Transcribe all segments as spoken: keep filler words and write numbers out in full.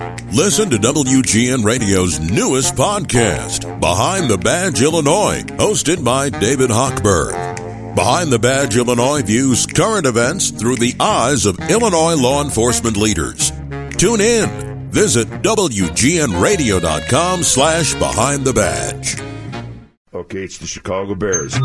Listen to W G N Radio's newest podcast, Behind the Badge Illinois, hosted by David Hochberg. Behind the Badge Illinois views current events through the eyes of Illinois law enforcement leaders. Tune in. Visit W G N radio dot com slash behind the badge. Okay, it's the Chicago Bears.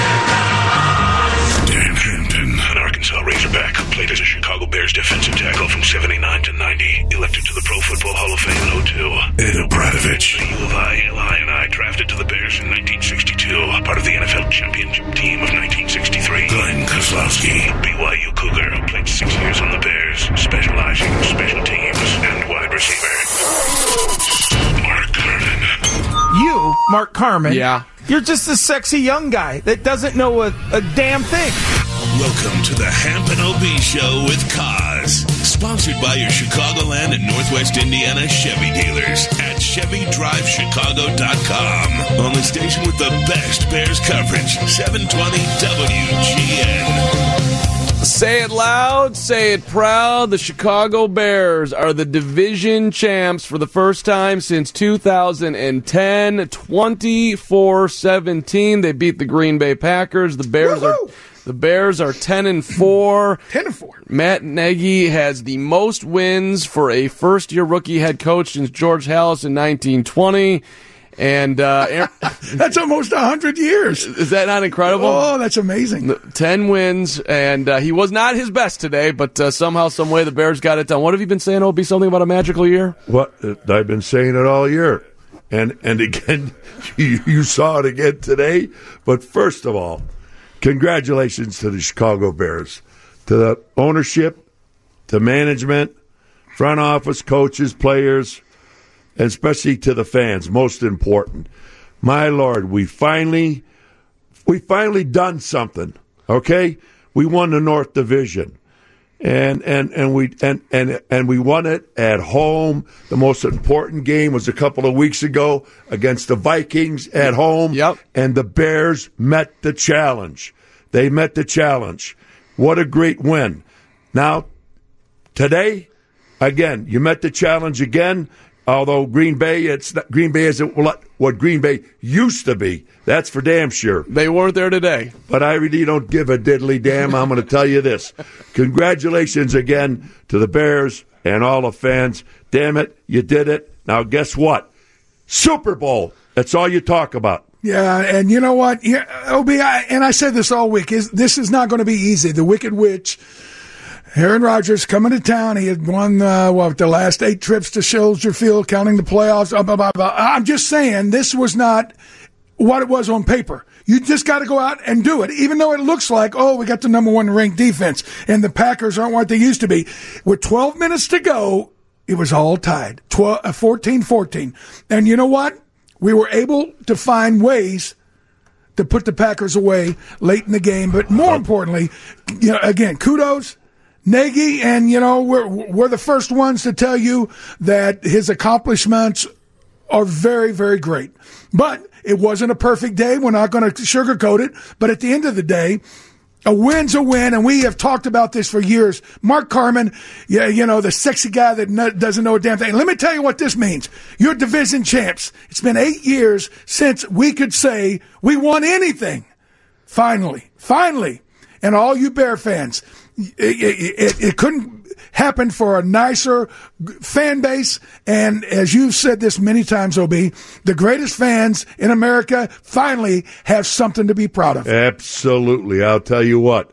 Dan Hampton, an Arkansas Razorback who played as a Chicago Bears defensive tackle from seventy-nine to ninety, elected to the Pro Football Hall of Fame in oh two. Ed O'Bradovich, the U of I Illini, drafted to the Bears in nineteen sixty-two, part of the N F L championship team of nineteen sixty-three. Glenn Kozlowski, B Y U Cougar, who played six years on the Bears, specializing in special teams and wide receiver. Mark Carman. You, Mark Carman, yeah. You're just a sexy young guy that doesn't know a, a damn thing. Welcome to the Hamp and O B Show with Kaz. Sponsored by your Chicagoland and Northwest Indiana Chevy dealers at Chevy Drive Chicago dot com. On the station with the best Bears coverage, seven twenty W G N. Say it loud, say it proud. The Chicago Bears are the division champs for the first time since two thousand ten, twenty-four seventeen. They beat the Green Bay Packers. The Bears Woo-hoo! are the Bears are ten and four. ten and four. Matt Nagy has the most wins for a first-year rookie head coach since George Halas in nineteen twenty. And uh, Aaron, that's almost one hundred years. Is that not incredible? Oh, that's amazing. ten wins, and uh, he was not his best today, but uh, somehow, some way, the Bears got it done. What have you been saying, O B? Something about a magical year? What? I've been saying it all year. And, and again, you, you saw it again today. But first of all, congratulations to the Chicago Bears, to the ownership, to management, front office, coaches, players, and especially to the fans, most important. My Lord, we finally, we finally done something, okay? We won the North Division. And and and we and, and and we won it at home. The most important game was a couple of weeks ago against the Vikings at home. Yep. And the Bears met the challenge. They met the challenge. What a great win. Now, today, again, you met the challenge again. Although Green Bay, it's not, Green Bay isn't what Green Bay used to be. That's for damn sure. They weren't there today. But I really don't give a diddly damn. I'm going to tell you this. Congratulations again to the Bears and all the fans. Damn it, you did it. Now guess what? Super Bowl. That's all you talk about. Yeah, and you know what? Yeah, O B, I, and I said this all week. Is this is not going to be easy. The Wicked Witch, Aaron Rodgers, coming to town. He had won, uh, what, the last eight trips to Soldier Field, counting the playoffs. Blah, blah, blah, blah. I'm just saying, this was not what it was on paper. You just got to go out and do it, even though it looks like, oh, we got the number one ranked defense, and the Packers aren't what they used to be. With twelve minutes to go, it was all tied, fourteen fourteen. And you know what? We were able to find ways to put the Packers away late in the game. But more importantly, you know, again, kudos. Nagy, and, you know, we're, we're the first ones to tell you that his accomplishments are very, very great. But it wasn't a perfect day. We're not going to sugarcoat it. But at the end of the day, a win's a win, and we have talked about this for years. Mark Carman, yeah, you know, the sexy guy that no, doesn't know a damn thing. Let me tell you what this means. You're division champs. It's been eight years since we could say we won anything. Finally. Finally. And all you Bear fans, It, it, it couldn't happen for a nicer fan base. And as you've said this many times, O B, the greatest fans in America finally have something to be proud of. Absolutely. I'll tell you what.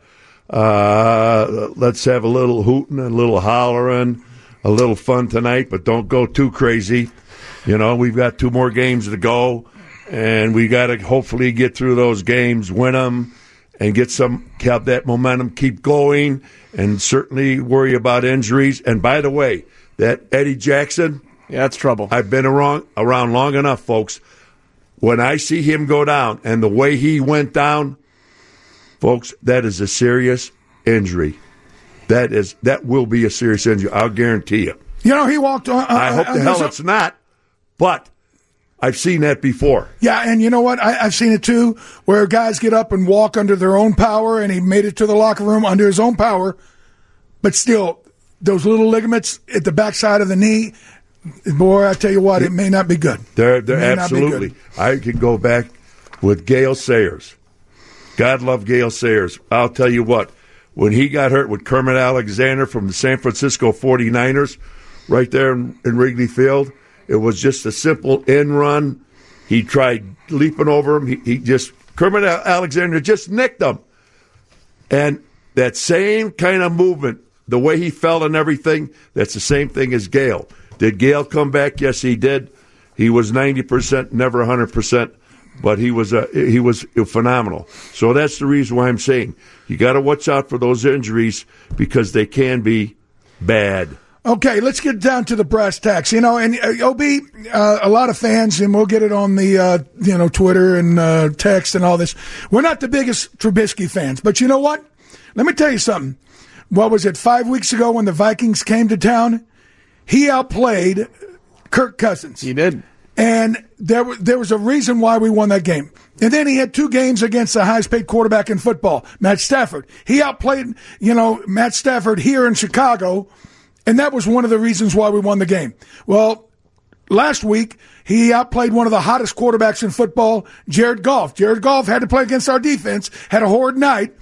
Uh, let's have a little hooting, a little hollering, a little fun tonight, but don't go too crazy. You know, we've got two more games to go, and we got to hopefully get through those games, win them, and get some, have that momentum, keep going, and certainly worry about injuries. And by the way, that Eddie Jackson, yeah, that's trouble. I've been around, around long enough, folks. When I see him go down and the way he went down, folks, that is a serious injury. That is that will be a serious injury. I'll guarantee you. You know, he walked on. Uh, I hope uh, the hell it's not, but I've seen that before. Yeah, and you know what? I, I've seen it too, where guys get up and walk under their own power, and he made it to the locker room under his own power, but still, those little ligaments at the backside of the knee boy, I tell you what, it may not be good. They're, they're May not be absolutely. good. I could go back with Gale Sayers. God love Gale Sayers. I'll tell you what, when he got hurt with Kermit Alexander from the San Francisco forty-niners right there in, in Wrigley Field, it was just a simple in run. He tried leaping over him. He, he just, Kermit Alexander just nicked him. And that same kind of movement, the way he fell and everything, that's the same thing as Gale. Did Gale come back? Yes, he did. He was ninety percent, never one hundred percent, but he was uh, he was phenomenal. So that's the reason why I'm saying you got to watch out for those injuries because they can be bad. Okay, let's get down to the brass tacks. You know, and uh, O B, uh, a lot of fans, and we'll get it on the uh, you know Twitter and uh, text and all this. We're not the biggest Trubisky fans, but you know what? Let me tell you something. What was it, five weeks ago when the Vikings came to town? He outplayed Kirk Cousins. He did. And there, there was a reason why we won that game. And then he had two games against the highest paid quarterback in football, Matt Stafford. He outplayed, you know, Matt Stafford here in Chicago, and that was one of the reasons why we won the game. Well, last week, he outplayed one of the hottest quarterbacks in football, Jared Goff. Jared Goff had to play against our defense, had a horrid night,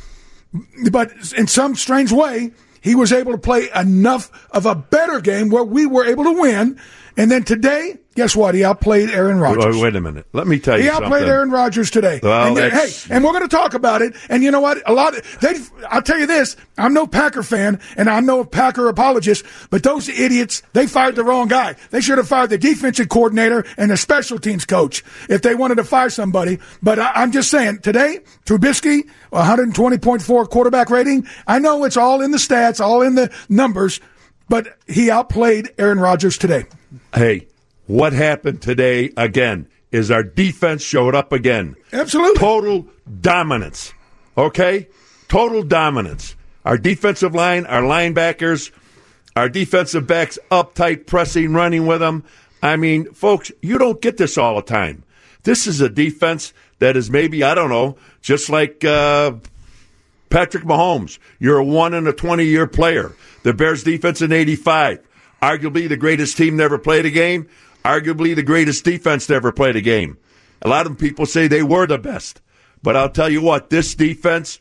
but in some strange way, he was able to play enough of a better game where we were able to win. And then today, guess what? He outplayed Aaron Rodgers. Wait a minute. Let me tell you he something. He outplayed Aaron Rodgers today. Well, and then, hey, and we're going to talk about it. And you know what? A lot of, they, I'll tell you this. I'm no Packer fan, and I'm no Packer apologist, but those idiots, they fired the wrong guy. They should have fired the defensive coordinator and the special teams coach if they wanted to fire somebody. But I, I'm just saying, today, Trubisky, one twenty point four quarterback rating. I know it's all in the stats, all in the numbers, but he outplayed Aaron Rodgers today. Hey, what happened today again is our defense showed up again. Absolutely. Total dominance. Okay? Total dominance. Our defensive line, our linebackers, our defensive backs uptight, pressing, running with them. I mean, folks, you don't get this all the time. This is a defense that is maybe, I don't know, just like uh, Patrick Mahomes. You're a one in a twenty-year player. The Bears defense in eighty-five. Arguably the greatest team never played a game. Arguably the greatest defense never played a game. A lot of people say they were the best. But I'll tell you what, this defense,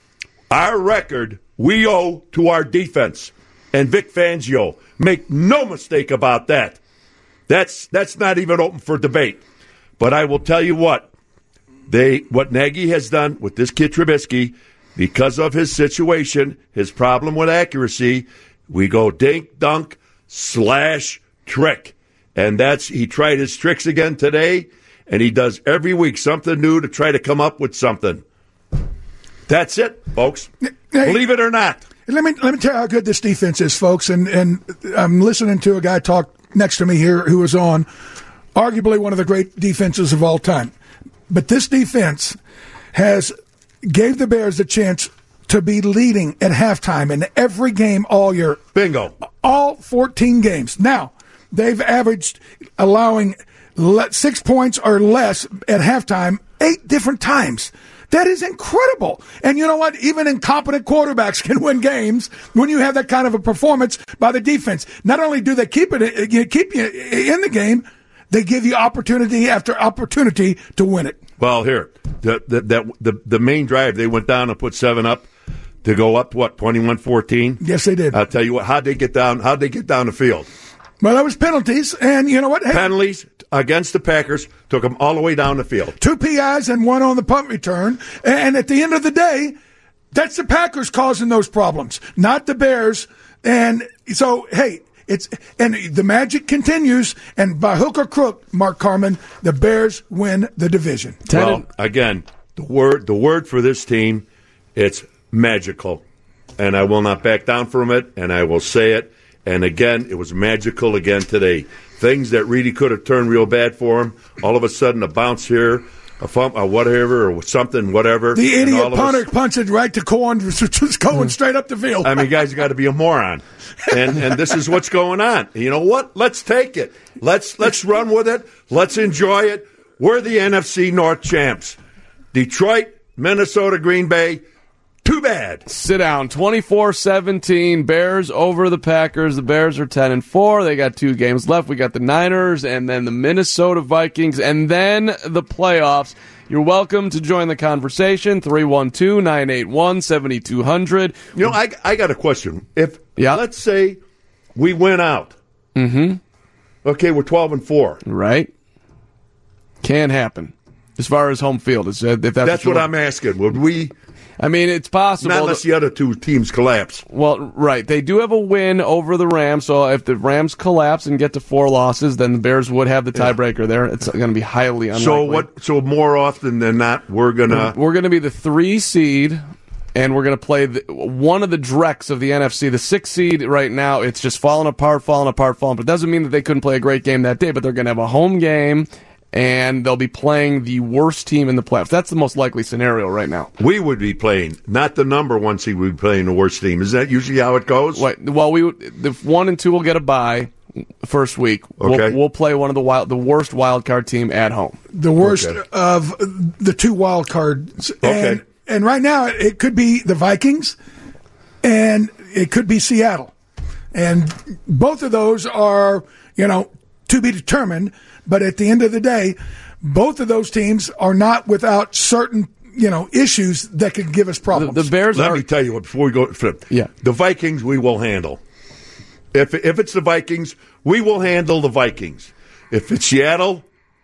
our record, we owe to our defense. And Vic Fangio, make no mistake about that. That's that's not even open for debate. But I will tell you what, they what Nagy has done with this kid Trubisky, because of his situation, his problem with accuracy, we go dink, dunk, slash, trick. And that's, he tried his tricks again today, and he does every week something new to try to come up with something. That's it, folks. Hey, believe it or not. Let me let me tell you how good this defense is, folks. And, and I'm listening to a guy talk next to me here who was on arguably one of the great defenses of all time. But this defense has gave the Bears a chance to be leading at halftime in every game all year. Bingo. All fourteen games. Now, they've averaged allowing six points or less at halftime eight different times. That is incredible. And you know what? Even incompetent quarterbacks can win games when you have that kind of a performance by the defense. Not only do they keep it, keep you in the game, they give you opportunity after opportunity to win it. Well, here, the the the, the, the main drive, they went down and put seven up to go up, what, twenty-one fourteen? Yes, they did. I'll tell you what, how'd they get down, how'd they get down the field? Well, that was penalties, and you know what? Hey, penalties against the Packers took them all the way down the field. Two P Is and one on the punt return, and at the end of the day, that's the Packers causing those problems, not the Bears. And so, hey, it's and the magic continues, and by hook or crook, Mark Carman, the Bears win the division. Well, again, the word the word for this team, it's magical, and I will not back down from it, and I will say it. And again, it was magical again today. Things that really could have turned real bad for him. All of a sudden, a bounce here, a fump, a whatever, or something, whatever. The idiot punter us, punched it right to Cohen, just going straight up the field. I mean, guys, got to be a moron. And and this is what's going on. You know what? Let's take it. Let's let's run with it. Let's enjoy it. We're the N F C North champs. Detroit, Minnesota, Green Bay. Too bad. Sit down. twenty-four seventeen. Bears over the Packers. The Bears are ten and four. They got two games left. We got the Niners and then the Minnesota Vikings and then the playoffs. You're welcome to join the conversation. three one two, nine eight one, seven two zero zero. You know, I, I got a question. If, yeah. let's say we went out. Mm-hmm. Okay, we're twelve and four. Right. Can happen. As far as home field. Is, if that's that's what, what I'm asking. Would we... I mean, it's possible. Not unless the other two teams collapse. Well, right. They do have a win over the Rams, so if the Rams collapse and get to four losses, then the Bears would have the tiebreaker yeah. there. It's going to be highly unlikely. So what? So more often than not, we're going to... We're going to be the three seed, and we're going to play the, one of the dregs of the N F C. The six seed right now, it's just falling apart, falling apart, falling apart. It doesn't mean that they couldn't play a great game that day, but they're going to have a home game, and they'll be playing the worst team in the playoffs. That's the most likely scenario right now. We would be playing, not the number one seed would be playing the worst team. Is that usually how it goes? Right. Well, we the one and two will get a bye first week. Okay. We'll, we'll play one of the wild, the worst wild card team at home. The worst okay. of the two wild cards. Okay. And, and right now, it could be the Vikings, and it could be Seattle. And both of those are, you know, to be determined. But at the end of the day, both of those teams are not without certain, you know, issues that could give us problems. The, the Bears Let are, me tell you what, before we go flip. Yeah. The Vikings we will handle. If if it's the Vikings, we will handle the Vikings. If it's Seattle,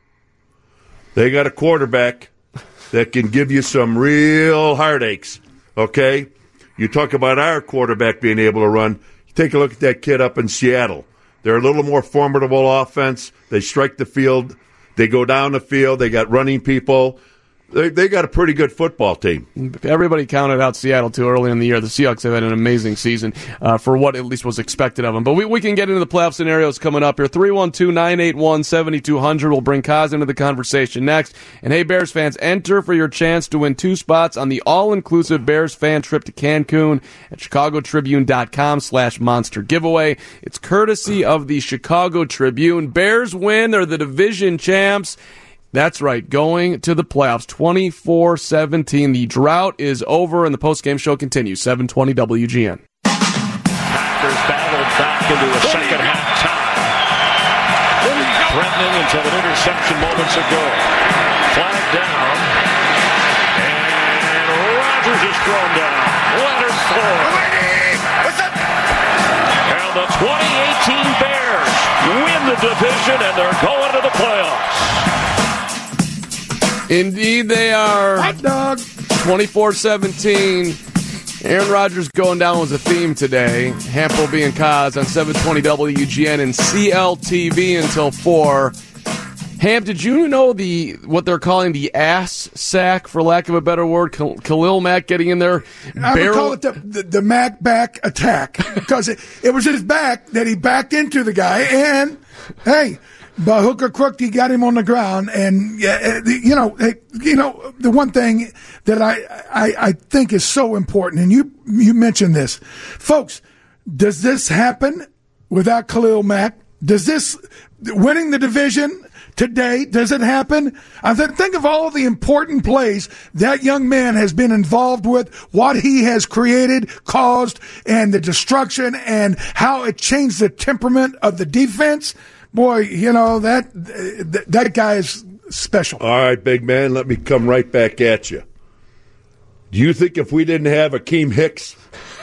they got a quarterback that can give you some real heartaches. Okay? You talk about our quarterback being able to run. Take a look at that kid up in Seattle. They're a little more formidable offense. They strike the field. They go down the field. They got running people. They they got a pretty good football team. Everybody counted out Seattle too early in the year. The Seahawks have had an amazing season uh, for what at least was expected of them. But we, we can get into the playoff scenarios coming up here. three one two, nine eight one, seven two zero zero. We'll bring Kaz into the conversation next. And hey, Bears fans, enter for your chance to win two spots on the all-inclusive Bears fan trip to Cancun at chicagotribune.com slash monster giveaway. It's courtesy of the Chicago Tribune. Bears win. They're the division champs. That's right, going to the playoffs, twenty-four seventeen. The drought is over, and the postgame show continues, seven twenty W G N. Packers battled back into a second half tie. Threatening until an interception moments ago. Flag down, and Rodgers is thrown down. Leonard Floyd. And the twenty eighteen Bears win the division, and they're going to the playoffs. Indeed, they are. Hot dog. twenty-four seventeen. Aaron Rodgers going down was a theme today. Hample and Kaz on seven twenty W G N and C L T V until four. Ham, did you know the what they're calling the ass sack, for lack of a better word? Khal- Khalil Mack getting in there. I would call it the, the, the Mack back attack because it, it was his back that he backed into the guy. And, hey, by hook or crook, he got him on the ground. And, you know, you know, the one thing that I, I, I think is so important, and you, you mentioned this. Folks, does this happen without Khalil Mack? Does this, winning the division today, does it happen? I th- think of all the important plays that young man has been involved with, what he has created, caused, and the destruction, and how it changed the temperament of the defense. Boy, you know, that th- that guy is special. All right, big man, let me come right back at you. Do you think if we didn't have Akeem Hicks,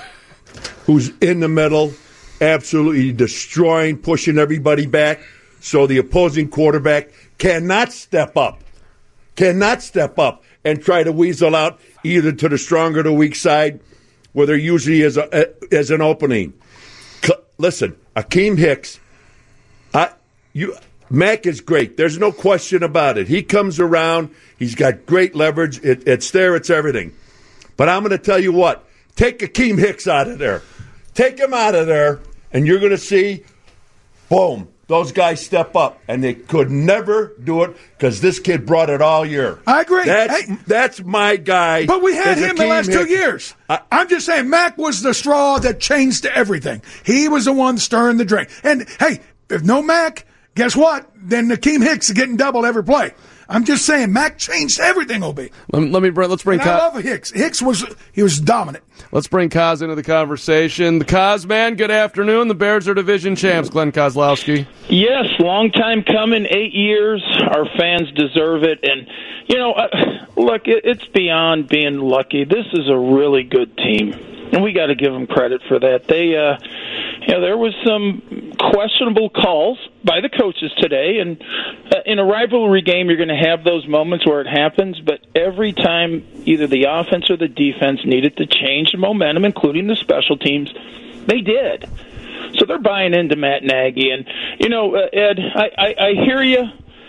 who's in the middle, absolutely destroying, pushing everybody back, so the opposing quarterback cannot step up, cannot step up and try to weasel out either to the strong or the weak side, where there usually is, a, a, is an opening. C- listen, Akeem Hicks, I, you, Mack is great. There's no question about it. He comes around. He's got great leverage. It, it's there. It's everything. But I'm going to tell you what. Take Akeem Hicks out of there. Take him out of there, and you're going to see, boom, those guys step up. And they could never do it because this kid brought it all year. I agree. That's, hey, that's my guy. But we had him Akeem the last Hicks. two years. I, I'm just saying, Mack was the straw that changed everything. He was the one stirring the drink. And, hey, if no Mack, guess what? Then Akeem Hicks is getting doubled every play. I'm just saying, Mac changed everything, O B. Let me, let me bring, let's bring And I Kaz. love Hicks. Hicks was he was dominant. Let's bring Kaz into the conversation. The Kaz man, good afternoon. The Bears are division champs. Glenn Kozlowski. Yes, long time coming, eight years. Our fans deserve it. And, you know, uh, look, it, it's beyond being lucky. This is a really good team, and we got to give them credit for that. They, uh, you know, there was some questionable calls by the coaches today, and uh, in a rivalry game, you're going to have those moments where it happens, but every time either the offense or the defense needed to change the momentum, including the special teams, they did. So they're buying into Matt Nagy. And, you know, uh, Ed, I, I, I hear you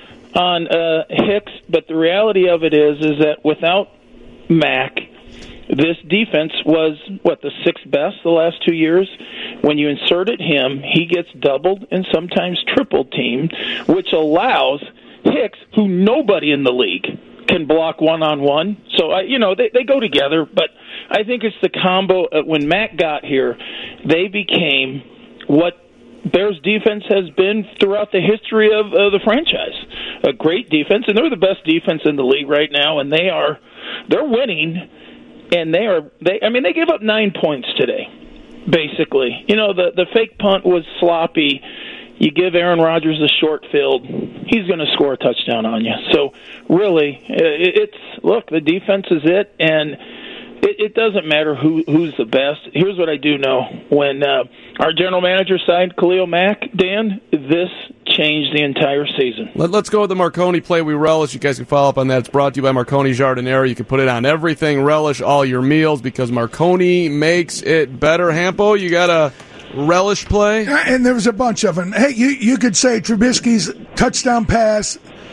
on uh, Hicks, but the reality of it is is that without Mac, this defense was, what, the sixth best the last two years? When you inserted him, he gets doubled and sometimes triple teamed, which allows Hicks, who nobody in the league can block one-on-one. So, uh, you know, they, they go together, but I think it's the combo. Uh, when Mac got here, they became what Bears defense has been throughout the history of uh, the franchise. A great defense, and they're the best defense in the league right now, and they are, they're winning. And they are, they, I mean, they gave up nine points today, basically. You know, the, the fake punt was sloppy. You give Aaron Rodgers a short field, he's going to score a touchdown on you. So, really, it, it's, look, the defense is it, and it, it doesn't matter who who's the best. Here's what I do know. When uh, our general manager signed Khalil Mack, Dan, this changed the entire season. Let, let's go with the Marconi play we relish. You guys can follow up on that. It's brought to you by Marconi Jardinera. You can put it on everything. Relish all your meals because Marconi makes it better. Hampo, you got a relish play? And there was a bunch of them. Hey, you, you could say Trubisky's touchdown pass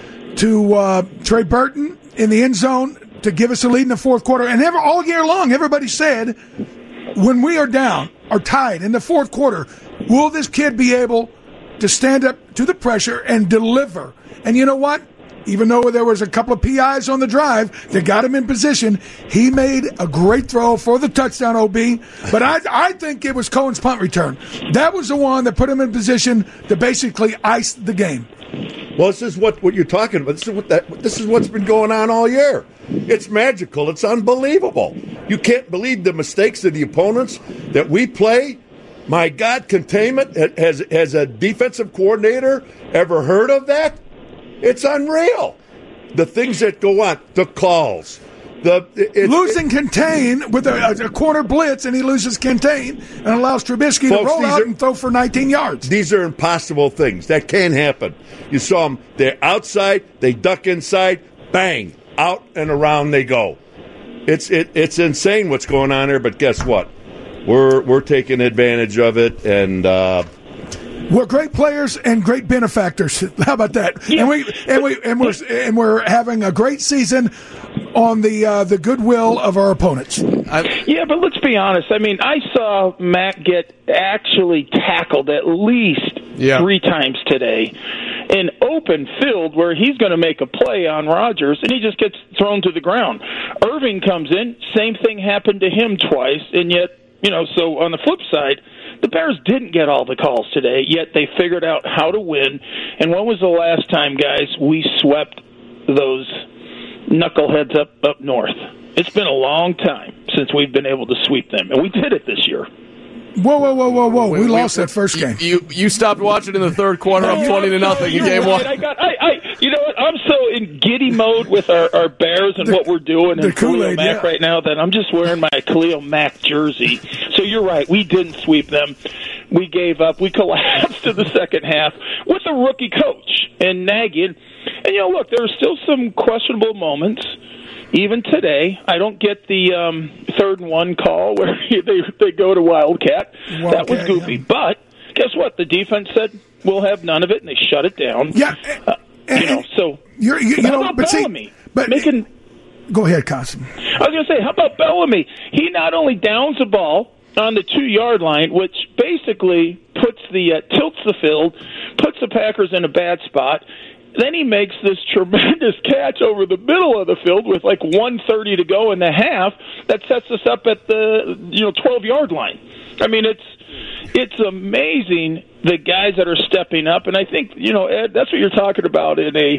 to uh, Trey Burton in the end zone to give us a lead in the fourth quarter. And ever, all year long, everybody said, when we are down or tied in the fourth quarter, will this kid be able to stand up to the pressure and deliver? And you know what? Even though there was a couple of P Is on the drive that got him in position, he made a great throw for the touchdown, O B. But I, I think it was Cohen's punt return. That was the one that put him in position to basically ice the game. Well, this is what, what you're talking about. This is what that. This is what's been going on all year. It's magical. It's unbelievable. You can't believe the mistakes of the opponents that we play. My God, containment. Has has a defensive coordinator ever heard of that? It's unreal. The things that go on, the calls, the it, losing it, contain with a, a corner blitz, and he loses contain and allows Trubisky folks, to roll out are, and throw for nineteen yards. These are impossible things. That can't happen. You saw them. They're outside. They duck inside. Bang. Out and around they go. It's it, it's insane what's going on here. But guess what? We're we're taking advantage of it, and uh, we're great players and great benefactors. How about that? Yeah. And we and we and we're and we're having a great season on the uh, the goodwill of our opponents. I, yeah, but let's be honest. I mean, I saw Matt get actually tackled at least yeah. three times today in open field where he's going to make a play on Rodgers, and he just gets thrown to the ground. Irving comes in, same thing happened to him twice, and yet, you know, so on the flip side, the Bears didn't get all the calls today, yet they figured out how to win. And when was the last time, guys, we swept those knuckleheads up, up north? It's been a long time since we've been able to sweep them, and we did it this year. Whoa, whoa, whoa, whoa, whoa! We, we lost we, that first game. You you stopped watching in the third quarter, up twenty to nothing in game right. one. I got, I, I, you know what? I'm so in giddy mode with our, our Bears and the, what we're doing and Khalil Mack yeah. right now that I'm just wearing my Khalil Mack jersey. So you're right. We didn't sweep them. We gave up. We collapsed in the second half with a rookie coach and Nagy. And, and you know, look, there are still some questionable moments. Even today, I don't get the um, third and one call where they they go to Wildcat. Wildcat that was goofy. Yeah. But guess what? The defense said we'll have none of it, and they shut it down. Yeah, uh, and, you know. So you're, you, you how know, about but Bellamy? See, but making. Go ahead, Costin. I was going to say, how about Bellamy? He not only downs the ball on the two-yard line, which basically puts the uh, tilts the field, puts the Packers in a bad spot. Then he makes this tremendous catch over the middle of the field with like one thirty to go in the half that sets us up at the you know twelve-yard line. I mean, it's it's amazing the guys that are stepping up, and I think you know Ed, that's what you're talking about in a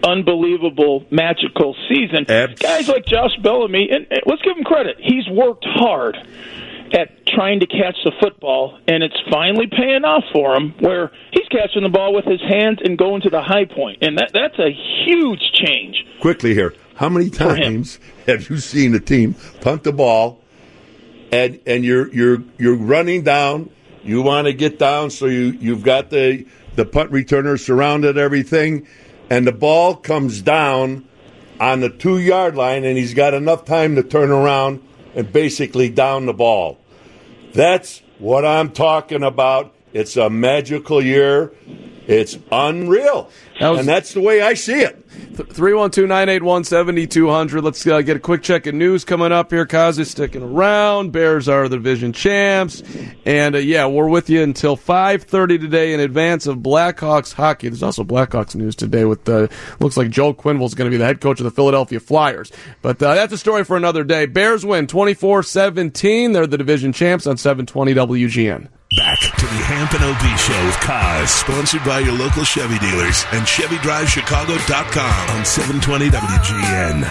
unbelievable, magical season. Abs- Guys like Josh Bellamy, and, and let's give him credit. He's worked hard at trying to catch the football, and it's finally paying off for him, where he's catching the ball with his hands and going to the high point, and that that's a huge change. Quickly here, how many times have you seen a team punt the ball, and and you're you're you're running down, you want to get down, so you you've got the the punt returner surrounded everything, and the ball comes down on the two-yard line, and he's got enough time to turn around and basically down the ball. That's what I'm talking about. It's a magical year. It's unreal. That was, and that's the way I see it. three one two, nine eight one, seven two zero zero. Let's uh, get a quick check of news coming up here. Kaz is sticking around. Bears are the division champs. And, uh, yeah, we're with you until five thirty today in advance of Blackhawks hockey. There's also Blackhawks news today with, uh, looks like Joe Quenneville's going to be the head coach of the Philadelphia Flyers. But uh, that's a story for another day. Bears win twenty-four seventeen. They're the division champs on seven twenty W G N. Back to the Hamp and O B Show with Kaz, sponsored by your local Chevy dealers and Chevy Drive Chicago dot com on seven twenty W G N.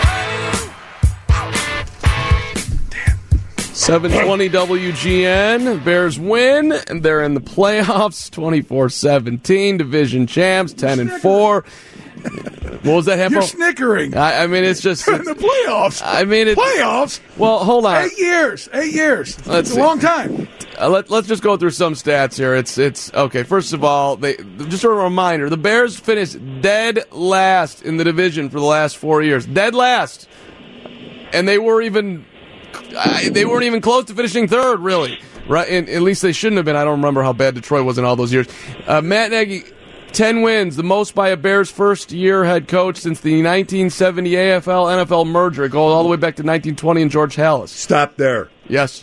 seven twenty W G N. Bears win, and they're in the playoffs. twenty-four seventeen. Division champs, ten and four. What was that, Hampo? You're snickering. I, I mean, it's just in the playoffs. I mean, it, playoffs. Well, hold on. Eight years. Eight years. Let's it's see. a long time. Uh, let, let's just go through some stats here. It's it's okay. First of all, they just a reminder: the Bears finished dead last in the division for the last four years. Dead last, and they were even uh, they weren't even close to finishing third, really. Right? And at least they shouldn't have been. I don't remember how bad Detroit was in all those years. Uh, Matt Nagy. Ten wins, the most by a Bears first-year head coach since the nineteen seventy A F L N F L merger. It goes all the way back to nineteen twenty and George Halas. Stop there. Yes.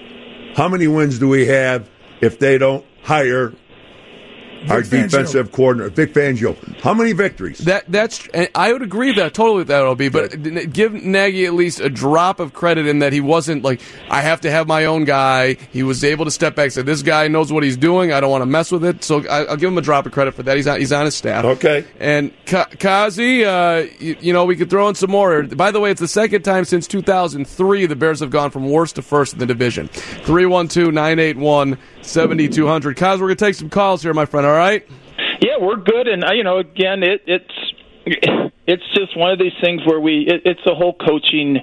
How many wins do we have if they don't hire Vic our Fangio. defensive coordinator, Vic Fangio? How many victories? That that's and I would agree with that totally with that, O B. But Good. give Nagy at least a drop of credit in that he wasn't like, I have to have my own guy. He was able to step back and say, this guy knows what he's doing. I don't want to mess with it. So I, I'll give him a drop of credit for that. He's on, he's on his staff. Okay. And Ka- Kazi, uh, you, you know, we could throw in some more. By the way, it's the second time since two thousand three the Bears have gone from worst to first in the division. three one two, nine eight one, seven two zero zero. Kaz, we're going to take some calls here, my friend, all right? Yeah, we're good, and uh, you know, again, it, it's it's just one of these things where we it, it's a whole coaching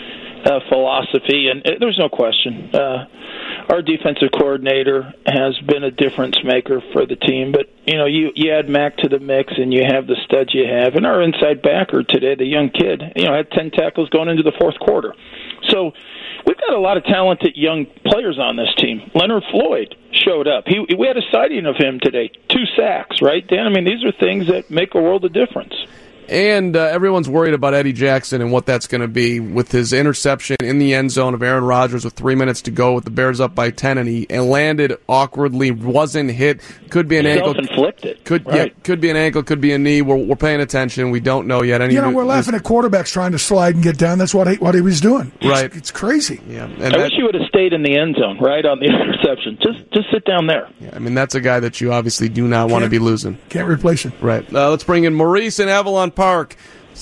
uh, philosophy, and it, there's no question. Uh, our defensive coordinator has been a difference maker for the team, but you know, you you add Mac to the mix, and you have the studs you have, and our inside backer today, the young kid, you know, had ten tackles going into the fourth quarter, so. We've got a lot of talented young players on this team. Leonard Floyd showed up. He, we had a sighting of him today. Two sacks, right, Dan? I mean, these are things that make a world of difference. And uh, everyone's worried about Eddie Jackson and what that's going to be with his interception in the end zone of Aaron Rodgers with three minutes to go with the Bears up by ten, and he and landed awkwardly, wasn't hit. Could be an ankle. Self-inflicted. Could right. yeah, could be an ankle, could be a knee. We're, we're paying attention. We don't know yet. Any You know, we're laughing at quarterbacks trying to slide and get down. That's what he, what he was doing. It's, Right. It's crazy. Yeah, and I that, wish you would have stayed in the end zone, right, on the interception. Just just sit down there. yeah, I mean, that's a guy that you obviously do not want to Can't- be losing. Can't replace him. Right. Uh, let's bring in Maurice in Avalon Park.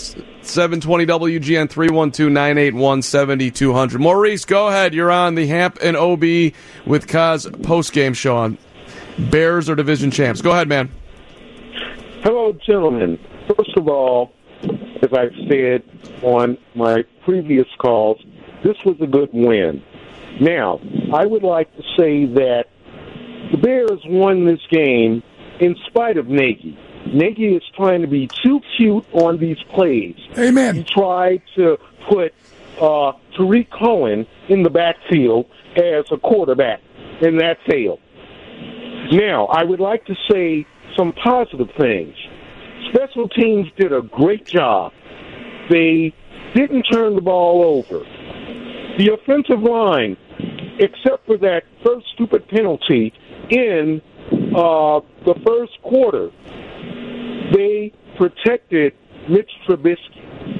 seven twenty W G N, three one two, nine eight one, seven two zero zero. Maurice, go ahead. You're on the Hamp and O B with Kaz post-game show on Bears or division champs. Go ahead, man. Hello, gentlemen. First of all, as I've said on my previous calls, this was a good win. Now, I would like to say that the Bears won this game in spite of Nagy. Nagy is trying to be too cute on these plays. Amen. He tried to put uh, Tariq Cohen in the backfield as a quarterback, and that failed. Now, I would like to say some positive things. Special teams did a great job. They didn't turn the ball over. The offensive line, except for that first stupid penalty in uh, the first quarter, they protected Mitch Trubisky.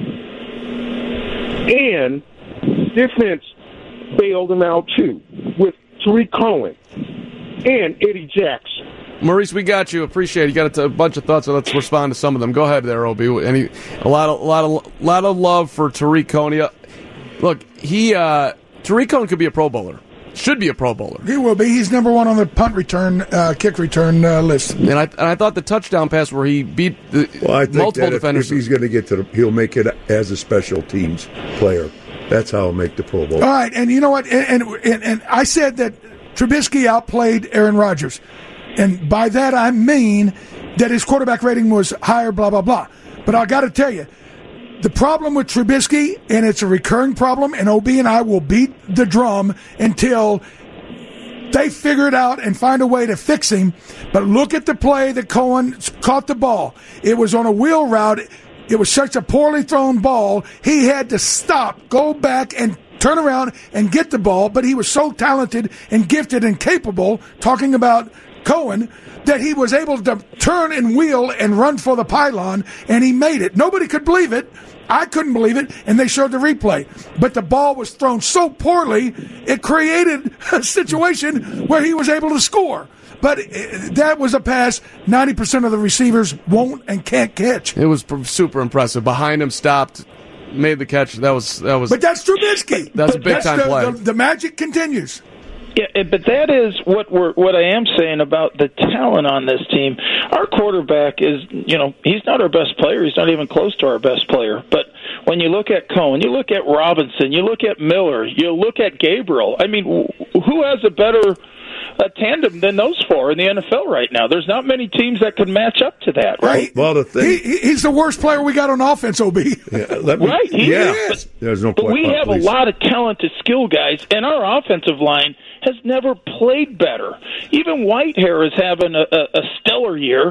And defense bailed him out, too, with Tariq Cohen and Eddie Jackson. Maurice, we got you. Appreciate it. You got a bunch of thoughts, so let's respond to some of them. Go ahead there, O B. Any, a lot of, a lot of, lot of love for Tariq Cohen. Look, he uh, Tariq Cohen could be a Pro Bowler. Should be a Pro Bowler. He will be. He's number one on the punt return, uh, kick return uh, list. And I and I thought the touchdown pass where he beat the well, I think multiple that if, defenders. If he's going to get to the, he'll make it as a special teams player. That's how he'll make the Pro Bowl. All right, and you know what? And and, and I said that Trubisky outplayed Aaron Rodgers, and by that I mean that his quarterback rating was higher. Blah blah blah. But I got to tell you, the problem with Trubisky, and it's a recurring problem, and O B and I will beat the drum until they figure it out and find a way to fix him. But look at the play that Cohen caught the ball. It was on a wheel route. It was such a poorly thrown ball. He had to stop, go back, and turn around and get the ball. But he was so talented and gifted and capable, talking about Cohen, that he was able to turn and wheel and run for the pylon, and he made it. Nobody could believe it. I couldn't believe it, and they showed the replay. But the ball was thrown so poorly, it created a situation where he was able to score. But that was a pass ninety percent of the receivers won't and can't catch. It was super impressive. Behind him, stopped, made the catch. That was that was. But that's Trubisky. That's a big time the, play. The, the magic continues. Yeah, but that is what we're what I am saying about the talent on this team. Our quarterback is, you know, he's not our best player. He's not even close to our best player. But when you look at Cohen, you look at Robinson, you look at Miller, you look at Gabriel. I mean, who has a better a tandem than those four in the N F L right now? There's not many teams that could match up to that, right? Well, the thing, he, he's the worst player we got on offense, O B. Yeah, let me, right, he yeah. is. There's no but point, we uh, have please. a lot of talented skill guys, and our offensive line has never played better. Even Whitehair is having a, a, a stellar year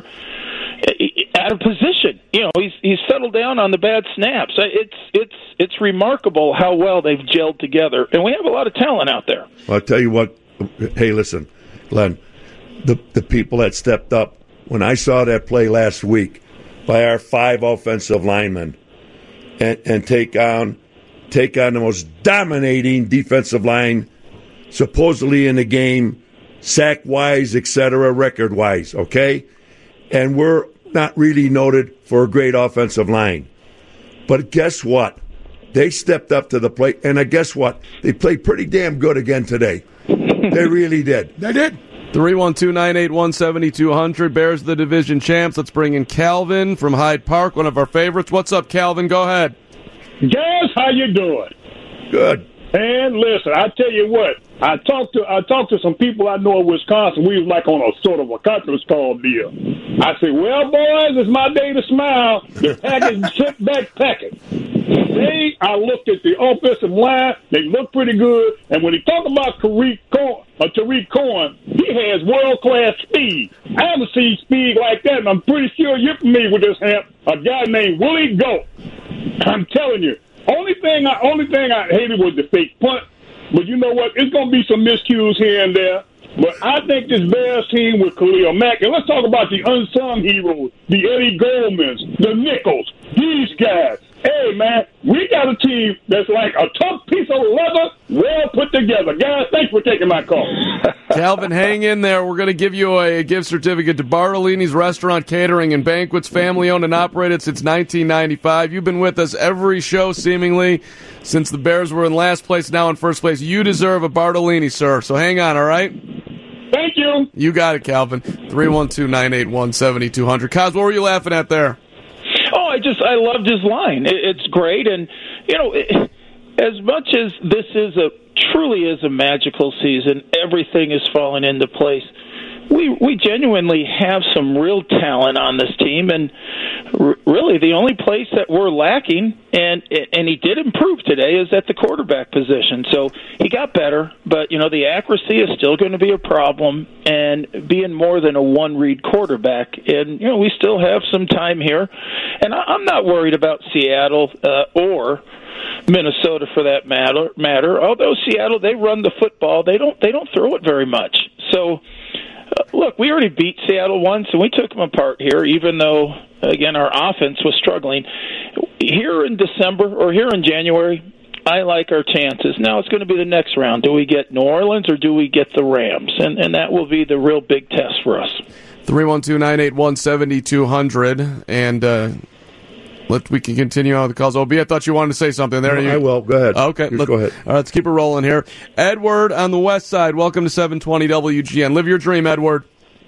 out of position. You know, he's he's settled down on the bad snaps. It's it's it's remarkable how well they've gelled together, and we have a lot of talent out there. Well, I'll tell you what. Hey, listen, Glenn, the the people that stepped up when I saw that play last week by our five offensive linemen and, and take on take on the most dominating defensive line supposedly in the game, sack-wise, et cetera, record-wise, okay? And we're not really noted for a great offensive line. But guess what? They stepped up to the plate, and uh, guess what? They played pretty damn good again today. They really did. They did. three one two, nine eight one, seven two zero zero. Bears the division champs. Let's bring in Calvin from Hyde Park, one of our favorites. What's up, Calvin? Go ahead. Guys, how you doing? Good. And listen, I tell you what, I talked to I talked to some people I know in Wisconsin. We was like on a sort of a conference call deal. I said, well, boys, it's my day to smile. The package sent back packing. They, I looked at the offensive line. They look pretty good. And when he talked about Tariq Cohen, uh, Tariq Cohen, he has world-class speed. I haven't seen speed like that, and I'm pretty sure you're familiar with this, Hamp. A guy named Willie Goat. I'm telling you. Only thing I only thing I hated was the fake punt. But you know what? It's going to be some miscues here and there. But I think this Bears team with Khalil Mack, and let's talk about the unsung heroes, the Eddie Goldmans, the Nichols, these guys. Hey, man, we got a team that's like a tough piece of leather, well put together. Guys, thanks for taking my call. Calvin, hang in there. We're going to give you a gift certificate to Bartolini's Restaurant, Catering, and Banquets, family-owned and operated since nineteen ninety-five. You've been with us every show, seemingly, since the Bears were in last place, now in first place. You deserve a Bartolini, sir, so hang on, all right? Thank you. You got it, Calvin. three one two, nine eight one, seven two zero zero. Kaz, what were you laughing at there? Oh, I just I loved his line. It's great, and you know, as much as this is a truly is a magical season, everything is falling into place. We we genuinely have some real talent on this team, and r- really the only place that we're lacking, and and he did improve today, is at the quarterback position. So he got better, but you know the accuracy is still going to be a problem, and being more than a one-read quarterback, and you know we still have some time here, and I, I'm not worried about Seattle uh, or Minnesota for that matter. Matter. Although Seattle, they run the football, they don't they don't throw it very much. So. Uh, look, we already beat Seattle once, and we took them apart here, even though, again, our offense was struggling. Here in December or here in January, I like our chances. Now it's going to be the next round. Do we get New Orleans or do we get the Rams? And, and that will be the real big test for us. three one two, nine eight one, seven two zero zero. And uh, let we can continue on with the calls. O B, I thought you wanted to say something there. No, you... I will. Go ahead. Okay. Just let, go ahead. All right, let's keep it rolling here. Edward on the west side. Welcome to seven twenty W G N. Live your dream, Edward.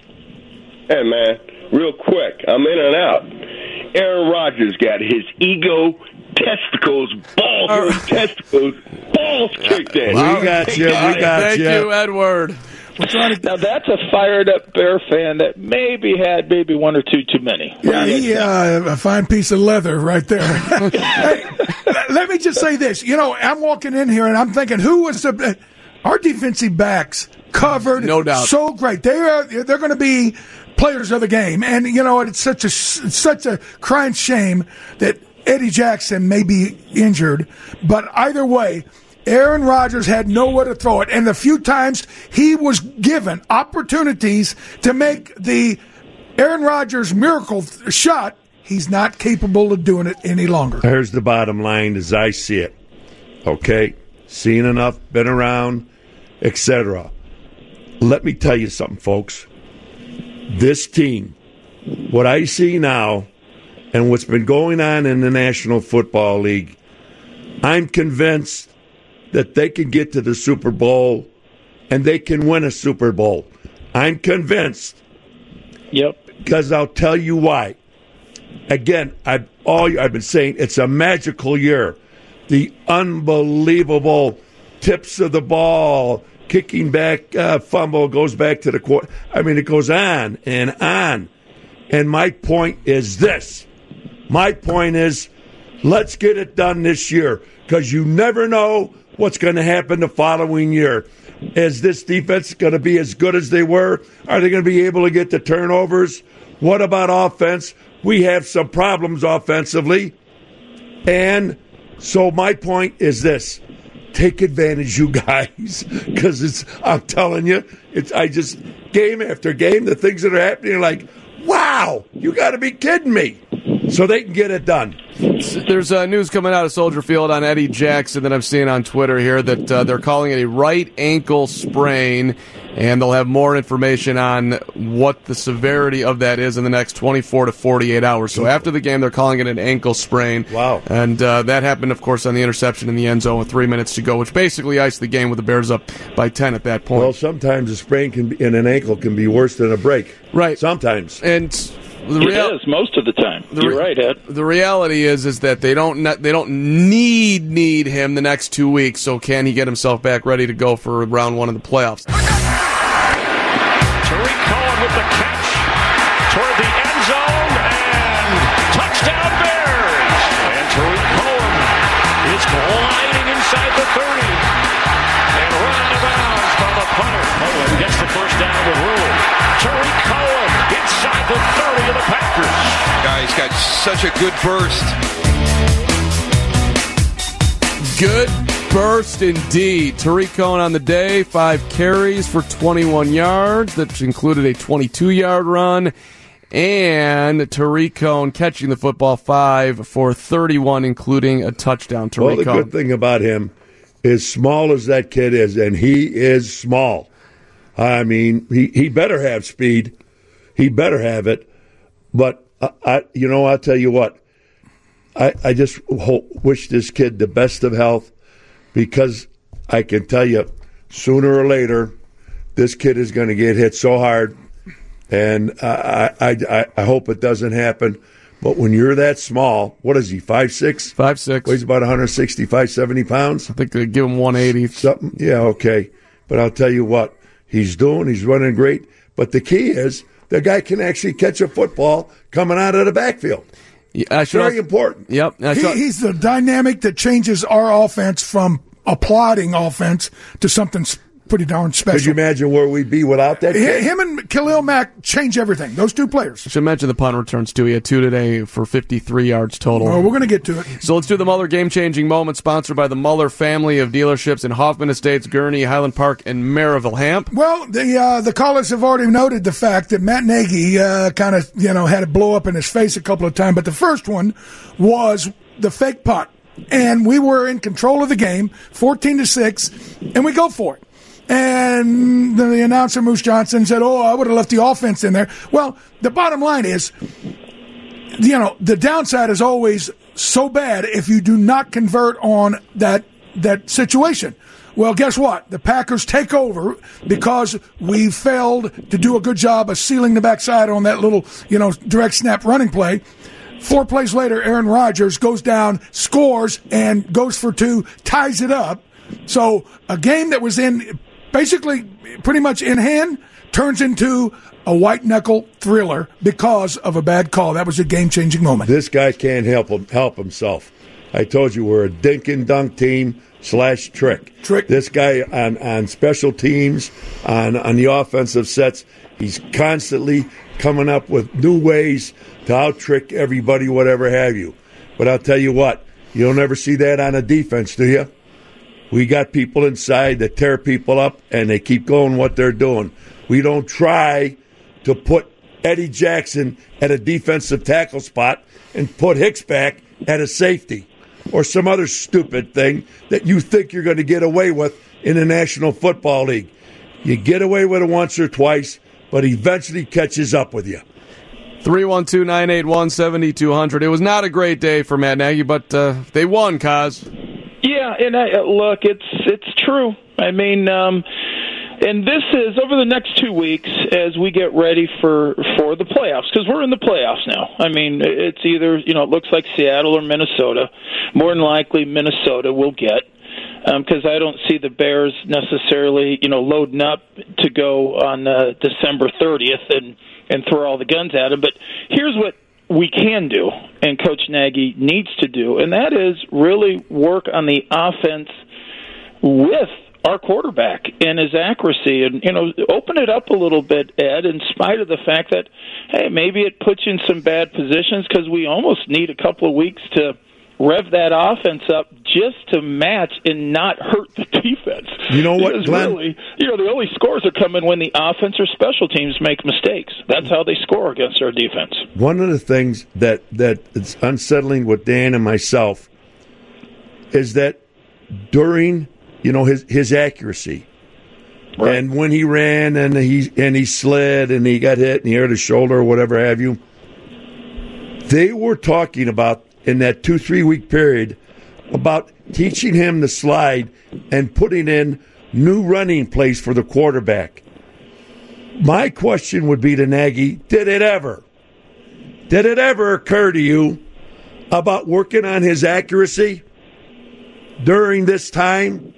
Hey, man. Real quick. I'm in and out. Aaron Rodgers got his ego testicles, balls, uh, testicles, balls kicked in. We got you. We got Thank you. Thank you, Edward. Now that's a fired up Bear fan that maybe had maybe one or two too many. Yeah, he, uh, a fine piece of leather right there. Hey, let me just say this. You know, I'm walking in here and I'm thinking, who was the our defensive backs covered? No doubt, so great. They are. They're going to be players of the game, and you know, it's such a it's such a crying shame that Eddie Jackson may be injured. But either way, Aaron Rodgers had nowhere to throw it, and the few times he was given opportunities to make the Aaron Rodgers miracle shot, he's not capable of doing it any longer. Here's the bottom line as I see it. Okay? Seen enough, been around, et cetera. Let me tell you something, folks. This team, what I see now, and what's been going on in the National Football League, I'm convinced that they can get to the Super Bowl and they can win a Super Bowl. I'm convinced. Yep. Because I'll tell you why. Again, I've all I've been saying it's a magical year. The unbelievable tips of the ball, kicking back, uh, fumble goes back to the court. I mean, it goes on and on. And my point is this. My point is, let's get it done this year because you never know what's going to happen the following year. Is this defense going to be as good as they were? Are they going to be able to get the turnovers? What about offense? We have some problems offensively. And so my point is this. Take advantage, you guys, because it's, I'm telling you, it's, I just, game after game, the things that are happening are like, wow, you got to be kidding me. So they can get it done. There's uh, news coming out of Soldier Field on Eddie Jackson that I'm seeing on Twitter here that uh, they're calling it a right ankle sprain, and they'll have more information on what the severity of that is in the next twenty-four to forty-eight hours. So after the game, they're calling it an ankle sprain. Wow. And uh, that happened, of course, on the interception in the end zone with three minutes to go, which basically iced the game with the Bears up by ten at that point. Well, sometimes a sprain can be, in an ankle can be worse than a break. Right. Sometimes. And the real, it is most of the time. The You're re- right, Ed. The reality is, is that they don't ne- they don't need need him the next two weeks. So can he get himself back ready to go for round one of the playoffs? Tariq Cohen with the catch toward the end zone and touchdown Bears. And Tariq Cohen is gliding inside the thirty and run out of bounds by the punter. Cohen gets the first down with room. Tariq Cohen inside the thirty of the Packers. Guy's got such a good burst. Good burst indeed. Tariq Cohen on the day, five carries for twenty-one yards. That included a twenty-two-yard run. And Tariq Cohen catching the football five for thirty-one, including a touchdown. Tariq Well, the Cohen. good thing about him, as small as that kid is, and he is small, I mean, he, he better have speed. He better have it. But, I, I you know, I'll tell you what. I, I just hope, wish this kid the best of health because I can tell you, sooner or later, this kid is going to get hit so hard. And I, I, I, I hope it doesn't happen. But when you're that small, what is he, five six? five six. Weighs about one sixty-five, seventy pounds? I think they give him one eighty. Something. Yeah, okay. But I'll tell you what, he's doing, he's running great. But the key is the guy can actually catch a football coming out of the backfield. Yeah, I should Very also, important. Yep. I He, should, he's the dynamic that changes our offense from a plodding offense to something s- pretty darn special. Could you imagine where we'd be without that kid? Him and Khalil Mack change everything. Those two players. I should mention the punt returns, too. He had two today for fifty-three yards total. Oh, we're going to get to it. So let's do the Muller game-changing moment, sponsored by the Muller family of dealerships in Hoffman Estates, Gurnee, Highland Park, and Maryville Hamp. Well, the uh, the callers have already noted the fact that Matt Nagy uh, kind of you know had it blow up in his face a couple of times, but the first one was the fake punt, and we were in control of the game, fourteen to six, and we go for it. And the announcer, Moose Johnson, said, oh, I would have left the offense in there. Well, the bottom line is, you know, the downside is always so bad if you do not convert on that that situation. Well, guess what? The Packers take over because we failed to do a good job of sealing the backside on that little, you know, direct snap running play. Four plays later, Aaron Rodgers goes down, scores, and goes for two, ties it up. So a game that was in basically pretty much in hand turns into a white-knuckle thriller because of a bad call. That was a game-changing moment. This guy can't help him, help himself. I told you we're a dink and dunk team slash trick. Trick. This guy on, on special teams, on, on the offensive sets, he's constantly coming up with new ways to out-trick everybody, whatever have you. But I'll tell you what, you'll never see that on a defense, do you? We got people inside that tear people up, and they keep going what they're doing. We don't try to put Eddie Jackson at a defensive tackle spot and put Hicks back at a safety or some other stupid thing that you think you're going to get away with in the National Football League. You get away with it once or twice, but eventually catches up with you. three one two, nine eight one, seven two zero zero. It was not a great day for Matt Nagy, but uh, they won, Kaz. Yeah, and I, look, it's it's true. I mean, um, and this is over the next two weeks as we get ready for, for the playoffs, because we're in the playoffs now. I mean, it's either, you know, it looks like Seattle or Minnesota. More than likely, Minnesota will get, because um, I don't see the Bears necessarily, you know, loading up to go on uh, December thirtieth and, and throw all the guns at them. But here's what we can do, and Coach Nagy needs to do, and that is really work on the offense with our quarterback and his accuracy, and, you know, open it up a little bit, Ed, in spite of the fact that, hey, maybe it puts you in some bad positions, because we almost need a couple of weeks to rev that offense up just to match and not hurt the defense. You know what, because Glenn? Really, you know, the only scores are coming when the offense or special teams make mistakes. That's how they score against our defense. One of the things that, that is unsettling with Dan and myself is that during, you know, his, his accuracy, right, and when he ran and he and he slid and he got hit and he hurt his shoulder or whatever have you, they were talking about in that two, three week period about teaching him to slide and putting in new running plays for the quarterback. My question would be to Nagy, did it ever, did it ever occur to you about working on his accuracy during this time?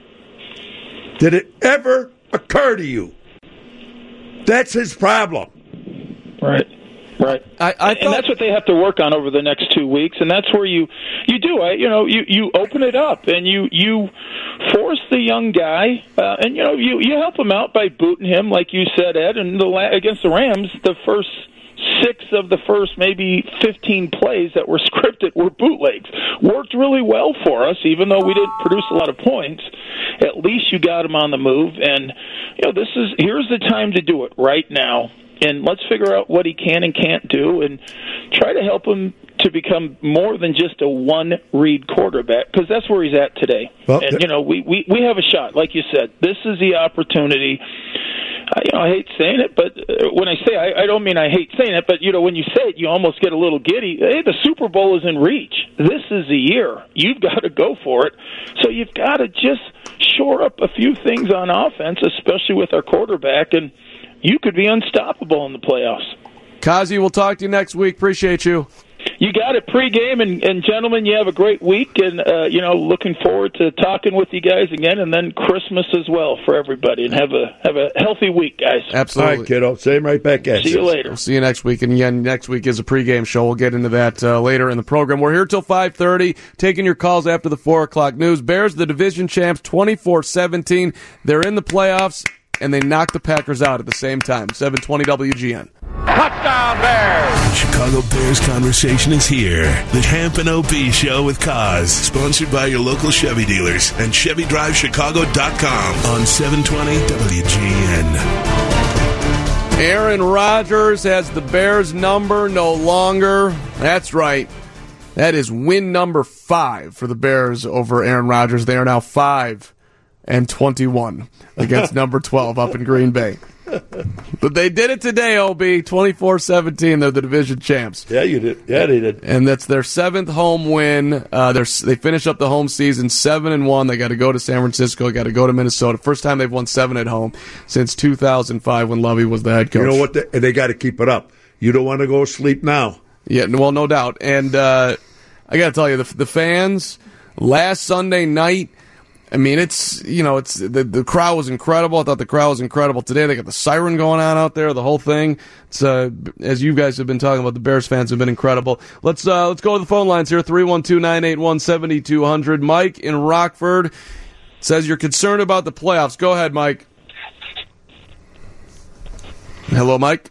Did it ever occur to you? That's his problem. Right. Right, I, I and that's what they have to work on over the next two weeks, and that's where you you do I, you know you, you open it up and you you force the young guy, uh, and you know you, you help him out by booting him, like you said, Ed, and the against the Rams, the first six of the first maybe fifteen plays that were scripted were bootlegs. Worked really well for us, even though we didn't produce a lot of points. At least you got him on the move, and you know this is here's the time to do it right now. And let's figure out what he can and can't do and try to help him to become more than just a one-read quarterback, because that's where he's at today. Well, and, you know, we, we, we have a shot. Like you said, this is the opportunity. I, you know, I hate saying it, but uh, when I say I, I don't mean I hate saying it, but, you know, when you say it, you almost get a little giddy. Hey, the Super Bowl is in reach. This is the year. You've got to go for it. So you've got to just shore up a few things on offense, especially with our quarterback, and you could be unstoppable in the playoffs. Kazi, we'll talk to you next week. Appreciate you. You got it. Pre-game, and, and gentlemen, you have a great week, and uh, you know, looking forward to talking with you guys again, and then Christmas as well for everybody. And have a have a healthy week, guys. Absolutely, all right, kiddo. Same right back at you. See you later. We'll see you next week, and again, next week is a pregame show. We'll get into that uh, later in the program. We're here till five thirty, taking your calls after the four o'clock news. Bears, the division champs, twenty-four seventeen. They're in the playoffs, and they knocked the Packers out at the same time. seven twenty W G N. Touchdown Bears! Chicago Bears conversation is here. The Hamp and O B Show with Kaz, sponsored by your local Chevy dealers and Chevy Drive Chicago dot com on seven twenty W G N. Aaron Rodgers has the Bears number no longer. That's right. That is win number five for the Bears over Aaron Rodgers. They are now five and twenty-one against number twelve up in Green Bay. But they did it today, O B, twenty-four seventeen. They're the division champs. Yeah, you did. Yeah, they did. And that's their seventh home win. Uh, they're, they finish up the home season seven and one. They got to go to San Francisco. Got to go to Minnesota. First time they've won seven at home since two thousand five when Lovie was the head coach. You know what? They, and they got to keep it up. You don't want to go sleep now. Yeah, well, no doubt. And uh, I got to tell you, the, the fans last Sunday night. I mean, it's, you know, it's the, the crowd was incredible. I thought the crowd was incredible today. They got the siren going on out there, the whole thing. It's, uh, as you guys have been talking about, the Bears fans have been incredible. Let's uh, let's go to the phone lines here, three one two, nine eight one, seven two zero zero. Mike in Rockford says you're concerned about the playoffs. Go ahead, Mike. Hello, Mike.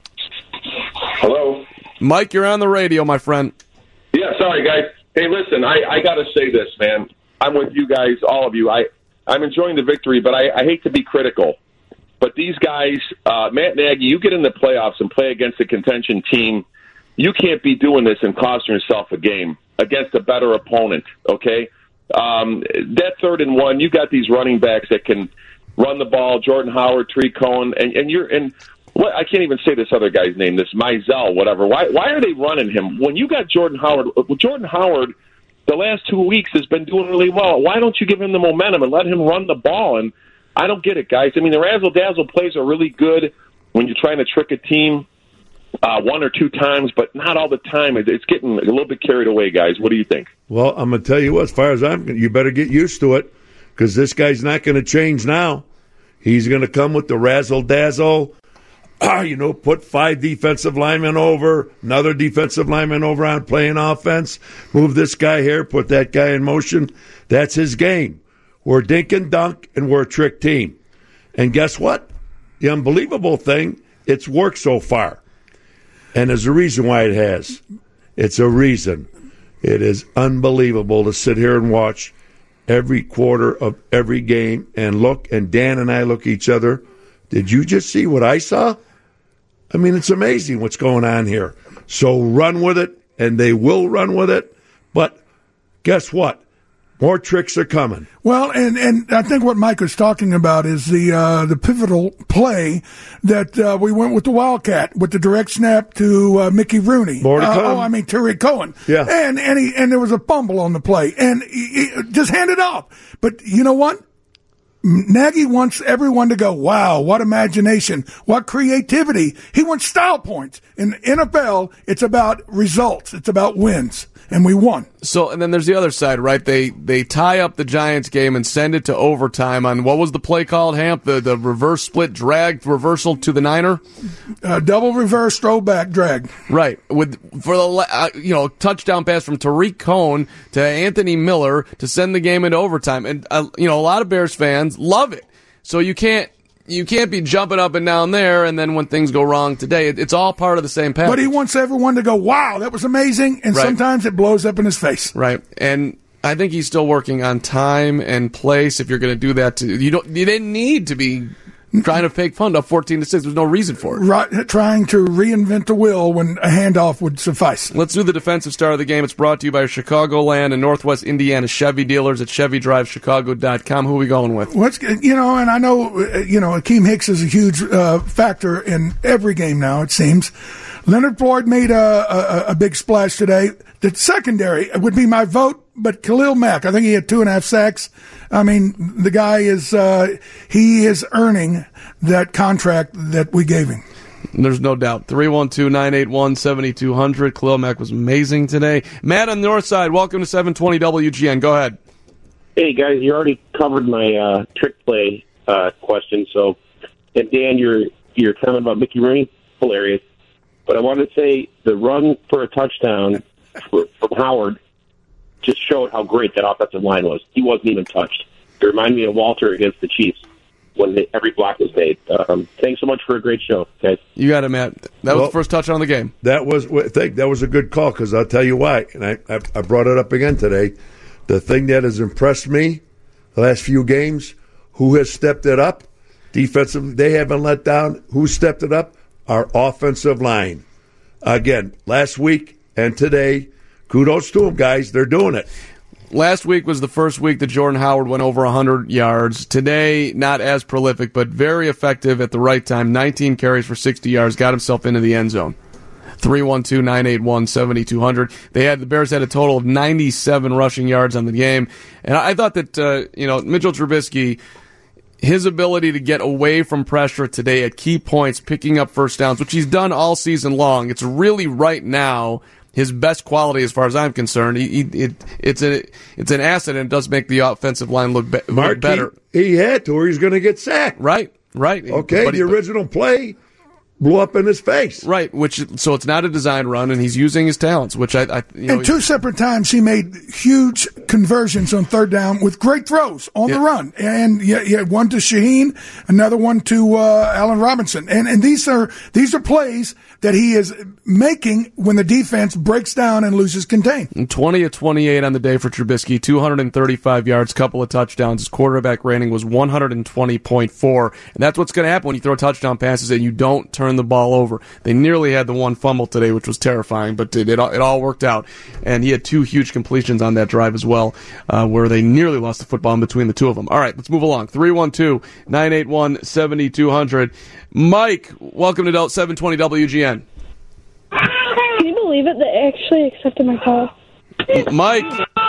Hello. Mike, you're on the radio, my friend. Yeah, sorry, guys. Hey, listen, I, I got to say this, man. I'm with you guys, all of you. I, I'm enjoying the victory, but I, I hate to be critical. But these guys, uh, Matt Nagy, you get in the playoffs and play against a contention team, you can't be doing this and costing yourself a game against a better opponent, okay? Um, that third and one, you got these running backs that can run the ball, Jordan Howard, Tariq Cohen, and, and you're and what I can't even say this other guy's name, this Mizell, whatever. Why why are they running him? When you got Jordan Howard, Jordan Howard – the last two weeks has been doing really well. Why don't you give him the momentum and let him run the ball? And I don't get it, guys. I mean, the razzle-dazzle plays are really good when you're trying to trick a team uh, one or two times, but not all the time. It's getting a little bit carried away, guys. What do you think? Well, I'm going to tell you what, as far as I'm you better get used to it because this guy's not going to change now. He's going to come with the razzle-dazzle. Ah, you know, put five defensive linemen over, another defensive lineman over on playing offense, move this guy here, put that guy in motion. That's his game. We're dink and dunk, and we're a trick team. And guess what? The unbelievable thing, it's worked so far. And there's a reason why it has. It's a reason. It is unbelievable to sit here and watch every quarter of every game and look, and Dan and I look at each other. Did you just see what I saw? I mean, it's amazing what's going on here. So run with it, and they will run with it. But guess what? More tricks are coming. Well, and, and I think what Mike was talking about is the uh, the pivotal play that uh, we went with the Wildcat with the direct snap to uh, Mickey Rooney. More to uh, come. Oh, I mean Tariq Cohen. Yeah. And and he, and there was a fumble on the play, and he, he just hand it off. But you know what? Nagy wants everyone to go, wow, what imagination, what creativity. He wants style points. In the N F L, it's about results. It's about wins. And we won. So, and then there's the other side, right? They they tie up the Giants game and send it to overtime on, what was the play called, Hamp? The the reverse split drag reversal to the Niner? Uh, double reverse throwback drag. Right. With for the uh, you know touchdown pass from Tariq Cohen to Anthony Miller to send the game into overtime. And, uh, you know, a lot of Bears fans love it. So you can't. You can't be jumping up and down there, and then when things go wrong today, it's all part of the same package. But he wants everyone to go, wow, that was amazing, and right. sometimes it blows up in his face. Right, and I think he's still working on time and place. If you're going to do that, to, you don't. You didn't need to be trying to fake punt up fourteen to six. There's no reason for it. Right, trying to reinvent the wheel when a handoff would suffice. Let's do the defensive star of the game. It's brought to you by Chicagoland and Northwest Indiana Chevy dealers at Chevy Drive Chicago dot com. Who are we going with? What's you know, and I know you know Akeem Hicks is a huge uh, factor in every game now. It seems Leonard Floyd made a, a, a big splash today. The secondary would be my vote, but Khalil Mack, I think he had two and a half sacks. I mean, the guy is uh, he is earning that contract that we gave him. There's no doubt. three one two, nine eight one, seven two zero zero. Khalil Mack was amazing today. Matt on the north side, welcome to seven twenty W G N. Go ahead. Hey, guys, you already covered my uh, trick play uh, question. So, and Dan, your your comment about Mickey Rooney, hilarious. But I wanted to say the run for a touchdown for, from Howard just showed how great that offensive line was. He wasn't even touched. It reminded me of Walter against the Chiefs when they, every block was made. Um, thanks so much for a great show, guys. You got it, Matt. That well, was the first touchdown of the game. That was I think that was a good call because I'll tell you why. And I, I I brought it up again today. The thing that has impressed me the last few games, who has stepped it up defensively? They haven't let down. Who stepped it up? Our offensive line. Again, last week and today, kudos to them, guys. They're doing it. Last week was the first week that Jordan Howard went over one hundred yards. Today, not as prolific, but very effective at the right time. nineteen carries for sixty yards, got himself into the end zone. three one two, nine eight one, seven two zero zero. They had the Bears had a total of ninety-seven rushing yards on the game. And I thought that, uh, you know, Mitchell Trubisky, his ability to get away from pressure today at key points, picking up first downs, which he's done all season long, it's really right now his best quality as far as I'm concerned. He, he, it, it's, a, it's an asset, and it does make the offensive line look, be, Mark, look better. He, he had to, or he's going to get sacked. Right, right. Okay, but the he, original play blew up in his face. Right, which so it's not a design run, and he's using his talents, which I, I you know, and two separate times he made huge conversions on third down with great throws on yeah. the run, and you yeah, had one to Shaheen, another one to uh, Allen Robinson, and and these are these are plays that he is making when the defense breaks down and loses contain. And twenty of twenty-eight on the day for Trubisky, two hundred thirty-five yards, couple of touchdowns. His quarterback rating was one hundred twenty point four, and that's what's going to happen when you throw touchdown passes and you don't turn the ball over. They nearly had the one fumble today, which was terrifying, but it, it, it all worked out. And he had two huge completions on that drive as well, uh, where they nearly lost the football in between the two of them. All right, let's move along. three one two, nine eight one, seven two zero zero. Mike, welcome to seven twenty W G N. Can you believe it? They actually accepted my call. Mike.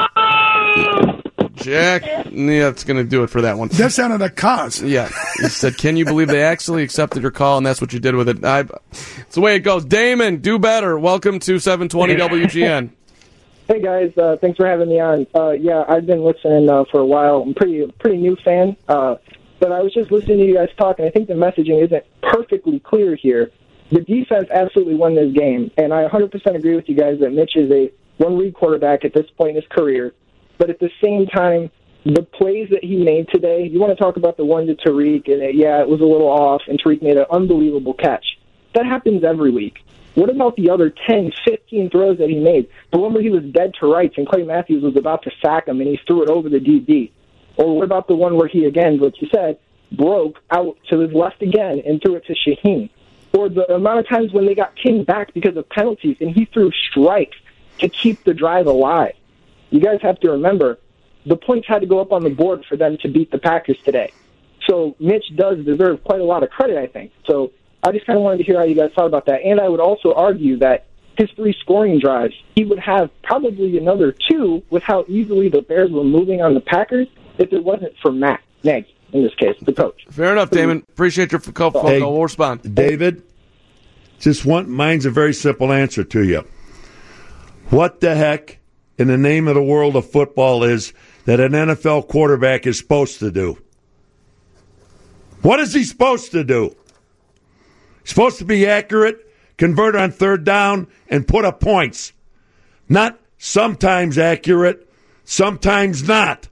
Jack, yeah, that's going to do it for that one. That sounded like cause. Yeah. He said, can you believe they actually accepted your call, and that's what you did with it. I, it's the way it goes. Damon, do better. Welcome to seven twenty W G N. Hey, guys. Uh, thanks for having me on. Uh, yeah, I've been listening uh, for a while. I'm pretty pretty new fan, uh, but I was just listening to you guys talk, and I think the messaging isn't perfectly clear here. The defense absolutely won this game, and I one hundred percent agree with you guys that Mitch is a one-read quarterback at this point in his career. But at the same time, the plays that he made today, you want to talk about the one to Tariq, and it, yeah, it was a little off, and Tariq made an unbelievable catch. That happens every week. What about the other ten, fifteen throws that he made? The one where he was dead to rights and Clay Matthews was about to sack him and he threw it over the D B? Or what about the one where he, again, like you said, broke out to his left again and threw it to Shaheen? Or the amount of times when they got King back because of penalties and he threw strikes to keep the drive alive? You guys have to remember, the points had to go up on the board for them to beat the Packers today. So Mitch does deserve quite a lot of credit, I think. So I just kind of wanted to hear how you guys thought about that. And I would also argue that his three scoring drives, he would have probably another two with how easily the Bears were moving on the Packers if it wasn't for Matt Nagy, in this case, the coach. Fair enough, Damon. Appreciate your phone call. Hey, we'll respond. David, just one, mine's a very simple answer to you. What the heck in the name of the world of football is that an N F L quarterback is supposed to do? What is he supposed to do? He's supposed to be accurate, convert on third down, and put up points. Not sometimes accurate, sometimes not.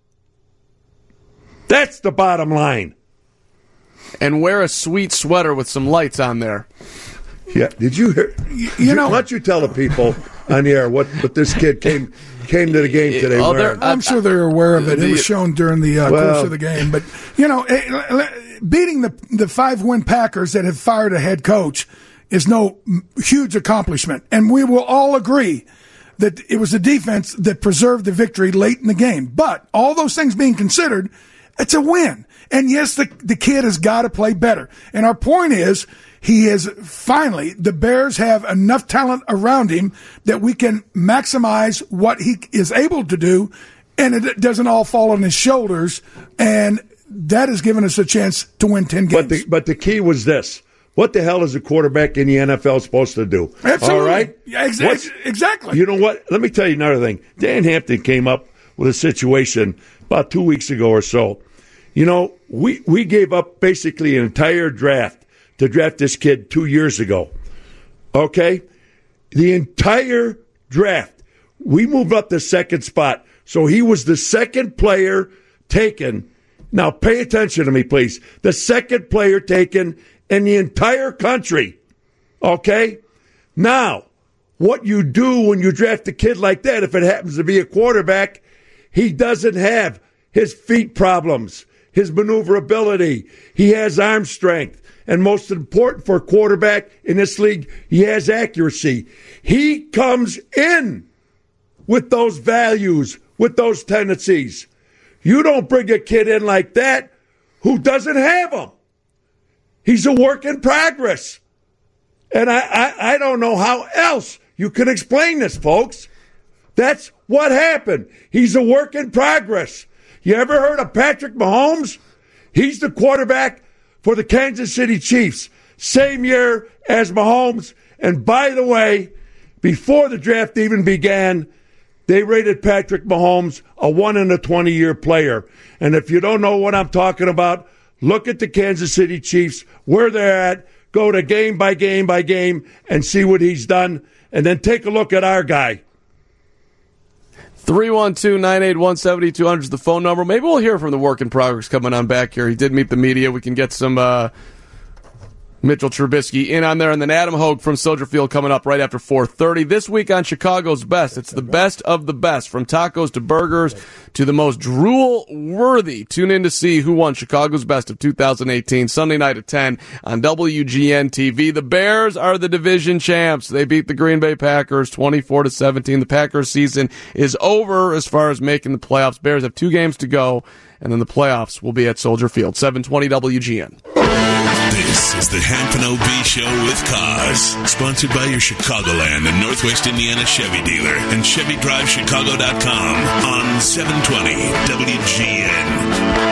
That's the bottom line. And wear a sweet sweater with some lights on there. Yeah, did you hear? You, you know, why don't you tell the people on the air what, what this kid came came to the game today oh, wearing? I'm sure they're aware of it. It was shown during the uh, well, course of the game. But, you know, beating the the five-win Packers that have fired a head coach is no huge accomplishment. And we will all agree that it was the defense that preserved the victory late in the game. But all those things being considered, it's a win. And, yes, the, the kid has got to play better. And our point is, he is finally, the Bears have enough talent around him that we can maximize what he is able to do, and it doesn't all fall on his shoulders, and that has given us a chance to win ten games. But the, but the key was this. What the hell is a quarterback in the N F L supposed to do? Absolutely. All right? Yeah, exa- exactly. You know what? Let me tell you another thing. Dan Hampton came up with a situation about two weeks ago or so. You know, we, we gave up basically an entire draft to draft this kid two years ago. Okay? The entire draft. We moved up the second spot. So he was the second player taken. Now pay attention to me, please. The second player taken in the entire country. Okay? Now, what you do when you draft a kid like that, if it happens to be a quarterback, he doesn't have his feet problems, his maneuverability. He has arm strength. And most important for a quarterback in this league, he has accuracy. He comes in with those values, with those tendencies. You don't bring a kid in like that who doesn't have them. He's a work in progress. And I, I, I don't know how else you can explain this, folks. That's what happened. He's a work in progress. You ever heard of Patrick Mahomes? He's the quarterback for the Kansas City Chiefs. Same year as Mahomes. And by the way, before the draft even began, they rated Patrick Mahomes a one in a twenty-year player. And if you don't know what I'm talking about, look at the Kansas City Chiefs, where they're at, go to game by game by game and see what he's done, and then take a look at our guy. three one two, nine eight one, seven two zero zero is the phone number. Maybe we'll hear from the work in progress coming on back here. He did meet the media. We can get some uh, Mitchell Trubisky in on there. And then Adam Hogue from Soldier Field coming up right after four thirty. This week on Chicago's Best, it's the best of the best, from tacos to burgers to the most drool-worthy. Tune in to see who won Chicago's Best of two thousand eighteen, Sunday night at ten on W G N T V. The Bears are the division champs. They beat the Green Bay Packers twenty-four to seventeen. The Packers season is over as far as making the playoffs. Bears have two games to go, and then the playoffs will be at Soldier Field. seven twenty W G N. This is the Hampton O B Show with Cause, sponsored by your Chicagoland and Northwest Indiana Chevy dealer and Chevy Drive Chicago dot com on seven twenty W G N.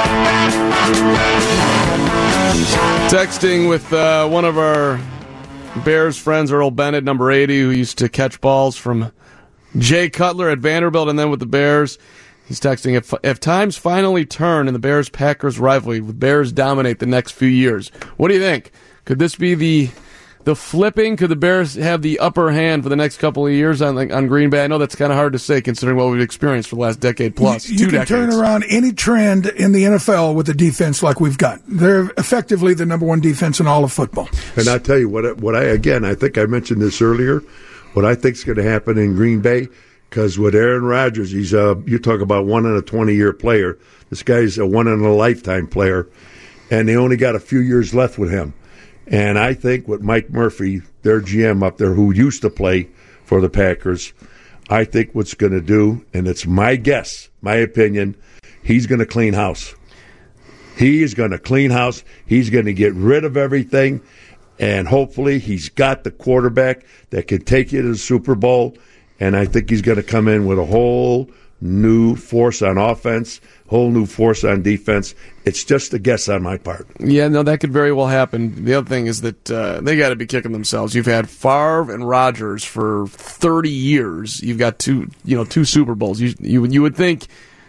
Texting with uh, one of our Bears friends, Earl Bennett, number eighty, who used to catch balls from Jay Cutler at Vanderbilt and then with the Bears. He's texting, if if times finally turn in the Bears-Packers rivalry, with Bears dominate the next few years, what do you think? Could this be the the flipping? Could the Bears have the upper hand for the next couple of years on on Green Bay? I know that's kind of hard to say considering what we've experienced for the last decade plus. You, two you can decades. turn around any trend in the N F L with a defense like we've got. They're effectively the number one defense in all of football. And I'll tell you what, what I, again, I think I mentioned this earlier, what I think is going to happen in Green Bay. Because with Aaron Rodgers, he's a, you talk about one in a twenty-year player. This guy's a one in a lifetime player, and they only got a few years left with him. And I think with Mike Murphy, their G M up there, who used to play for the Packers, I think what's going to do, and it's my guess, my opinion, he's going to clean house. He is going to clean house. He's going to get rid of everything, and hopefully he's got the quarterback that can take you to the Super Bowl. And I think he's going to come in with a whole new force on offense, whole new force on defense. It's just a guess on my part. Yeah, no, that could very well happen. The other thing is that uh, they got to be kicking themselves. You've had Favre and Rodgers for thirty years. You've got two, you know, two Super Bowls. You you, you would think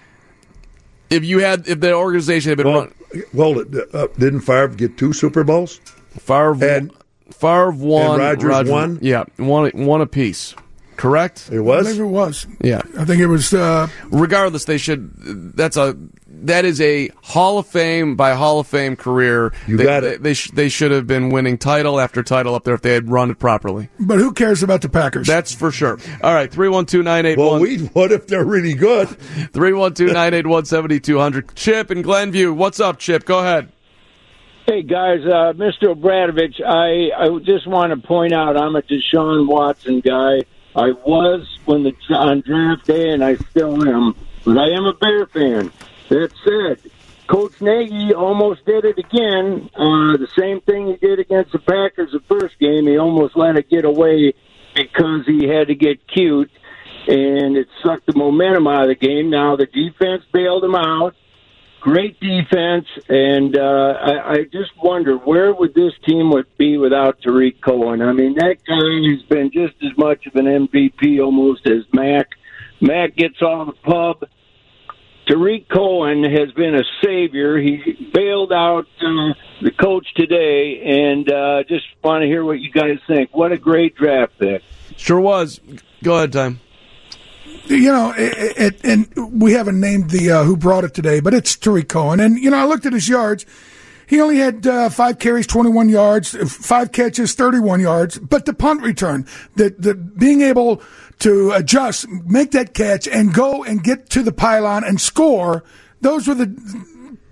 if you had if the organization had been well, run. Well, uh, didn't Favre get two Super Bowls? Favre and Favre won. And Rodgers, Rodgers won. Yeah, one one apiece. Correct? It was? I believe it was. Yeah. I think it was. Uh, Regardless, they should. That's a. That is a Hall of Fame by Hall of Fame career. You they, got they, it. They, sh- they should have been winning title after title up there if they had run it properly. But who cares about the Packers? That's for sure. All right, three one two, nine eight one. Well, we would if they're really good. three one two, nine eight one, seven two zero zero. Chip in Glenview. What's up, Chip? Go ahead. Hey, guys. Uh, Mister Obradovich, I, I just want to point out I'm a Deshaun Watson guy. I was when the on draft day, and I still am. But I am a Bear fan. That said, Coach Nagy almost did it again. Uh, the same thing he did against the Packers the first game. He almost let it get away because he had to get cute, and it sucked the momentum out of the game. Now the defense bailed him out. Great defense, and uh, I, I just wonder where would this team would be without Tariq Cohen. I mean, that guy has been just as much of an M V P almost as Mac. Mac gets all the pub. Tariq Cohen has been a savior. He bailed out uh, the coach today, and uh, just want to hear what you guys think. What a great draft pick. Sure was. Go ahead, Tom. You know, it, it, and we haven't named the uh, who brought it today, but it's Tariq Cohen. And, you know, I looked at his yards. He only had uh, five carries, twenty-one yards, five catches, thirty-one yards. But the punt return, the, the being able to adjust, make that catch, and go and get to the pylon and score, those were the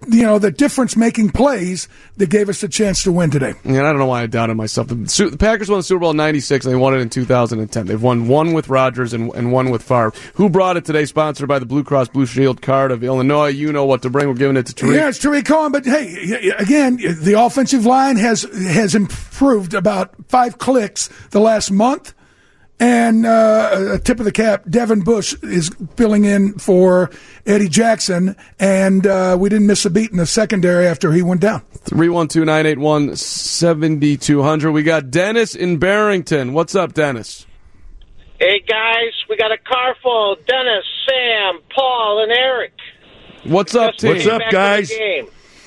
you know, the difference-making plays that gave us a chance to win today. And I don't know why I doubted myself. The, the Packers won the Super Bowl in ninety-six, and they won it in two thousand ten. They've won one with Rodgers and, and one with Favre. Who brought it today? Sponsored by the Blue Cross Blue Shield card of Illinois. You know what to bring. We're giving it to Tariq. Yeah, it's Tariq Cohen, but hey, again, the offensive line has has improved about five clicks the last month. And uh, a tip of the cap, Devin Bush is filling in for Eddie Jackson, and uh, we didn't miss a beat in the secondary after he went down. three one two, nine eight one, seven two zero zero. We got Dennis in Barrington. What's up, Dennis? Hey, guys. We got a car full. Dennis, Sam, Paul, and Eric. What's up, team? What's up, guys? Game.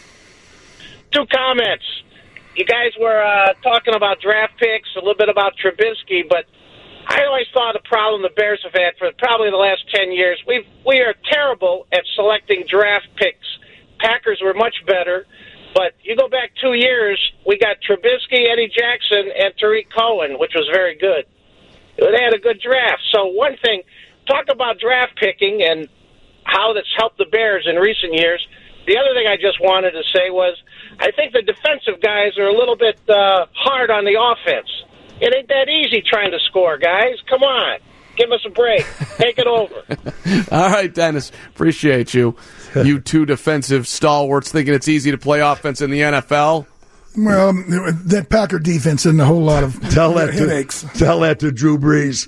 Two comments. You guys were uh, talking about draft picks, a little bit about Trubisky, but I always thought the problem the Bears have had for probably the last ten years, we we are terrible at selecting draft picks. Packers were much better, but you go back two years, we got Trubisky, Eddie Jackson, and Tariq Cohen, which was very good. They had a good draft. So one thing, talk about draft picking and how that's helped the Bears in recent years. The other thing I just wanted to say was I think the defensive guys are a little bit uh, hard on the offense. It ain't that easy trying to score, guys. Come on. Give us a break. Take it over. All right, Dennis. Appreciate you. You two defensive stalwarts thinking it's easy to play offense in the N F L. Well, that Packer defense isn't a whole lot of tell that headaches. To, tell that to Drew Brees.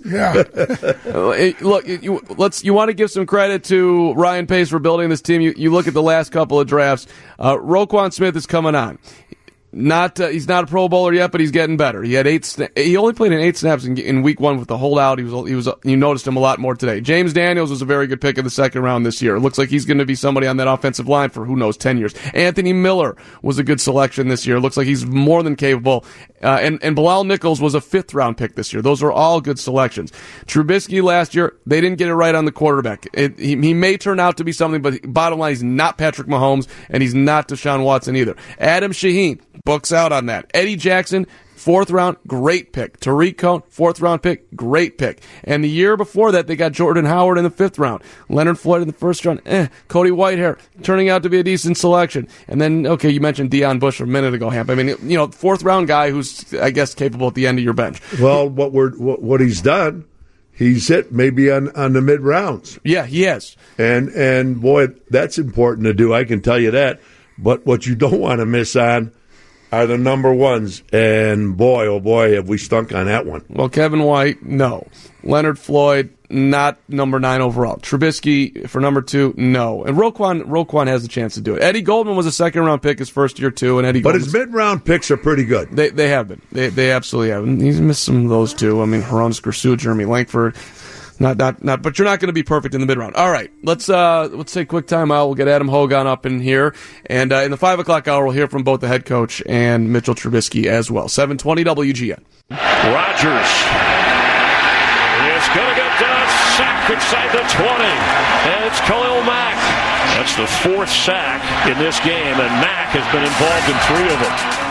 Yeah. Look, you, let's. You want to give some credit to Ryan Pace for building this team. You, you look at the last couple of drafts. Uh, Roquan Smith is coming on. Not uh, he's not a Pro Bowler yet, but he's getting better. He had eight. Sna- he only played in eight snaps in, in week one with the holdout. He was he was you noticed him a lot more today. James Daniels was a very good pick in the second round this year. It looks like he's going to be somebody on that offensive line for who knows ten years. Anthony Miller was a good selection this year. It looks like he's more than capable. Uh, and and Bilal Nichols was a fifth round pick this year. Those are all good selections. Trubisky last year, they didn't get it right on the quarterback. It, he, he may turn out to be something, but bottom line, he's not Patrick Mahomes and he's not Deshaun Watson either. Adam Shaheen, books out on that. Eddie Jackson, fourth round, great pick. Tariq Cohen, fourth round pick, great pick. And the year before that, they got Jordan Howard in the fifth round. Leonard Floyd in the first round. Eh. Cody Whitehair turning out to be a decent selection. And then, okay, you mentioned Deion Bush a minute ago, Hamp. I mean, you know, fourth round guy who's, I guess, capable at the end of your bench. Well, what we're what, what he's done, he's hit maybe on, on the mid rounds. Yeah, he has. And and boy, that's important to do. I can tell you that. But what you don't want to miss on are the number ones, and boy, oh boy, have we stunk on that one. Well, Kevin White, no. Leonard Floyd, not number nine overall. Trubisky for number two, no. And Roquan, Roquan has a chance to do it. Eddie Goldman was a second round pick his first year too, and Eddie. But Goldman's, his mid round picks are pretty good. They they have been. They they absolutely have. And he's missed some of those too. I mean, Hronis Gursu, Jeremy Langford. Not, not, not, but you're not going to be perfect in the mid round. All right, let's uh, let's take a quick time out. We'll get Adam Hogan up in here, and uh, in the five o'clock hour, we'll hear from both the head coach and Mitchell Trubisky as well. seven twenty W G N. Rodgers is going to get done. Sack inside the twenty, and it's Khalil Mack. That's the fourth sack in this game, and Mack has been involved in three of them.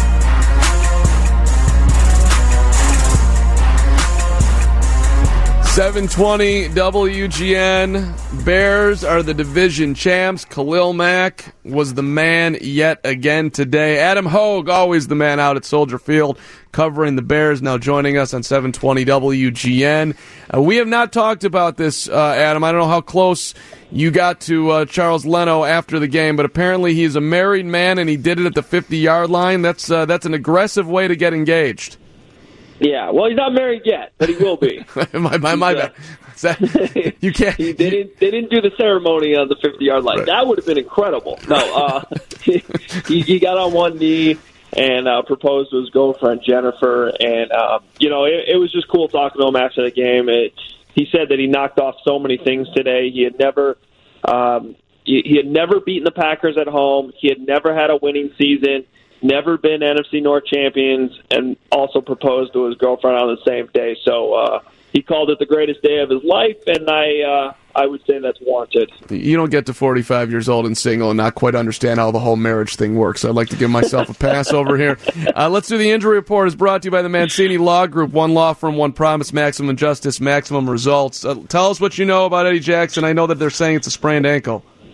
seven twenty W G N. Bears are the division champs. Khalil Mack was the man yet again today. Adam Hogue, always the man out at Soldier Field, covering the Bears, now joining us on seven twenty W G N. Uh, we have not talked about this, uh, Adam. I don't know how close you got to uh, Charles Leno after the game, but apparently he's a married man and he did it at the fifty-yard line. That's uh, that's an aggressive way to get engaged. Yeah, well, he's not married yet, but he will be. my my, my bad. That, you can't. they didn't. They didn't do the ceremony on the fifty-yard line. Right. That would have been incredible. No, uh, he, he got on one knee and uh, proposed to his girlfriend Jennifer, and uh, you know, it, it was just cool talking to him after the game. It, he said that he knocked off so many things today. He had never. Um, he, he had never beaten the Packers at home. He had never had a winning season. Never been N F C North champions, and also proposed to his girlfriend on the same day. So uh, he called it the greatest day of his life, and I uh, I would say that's warranted. You don't get to forty-five years old and single and not quite understand how the whole marriage thing works. I'd like to give myself a pass over here. Uh, let's do the injury report. It's brought to you by the Mancini Law Group. One law firm, one promise, maximum justice, maximum results. Uh, tell us what you know about Eddie Jackson. I know that they're saying it's a sprained ankle.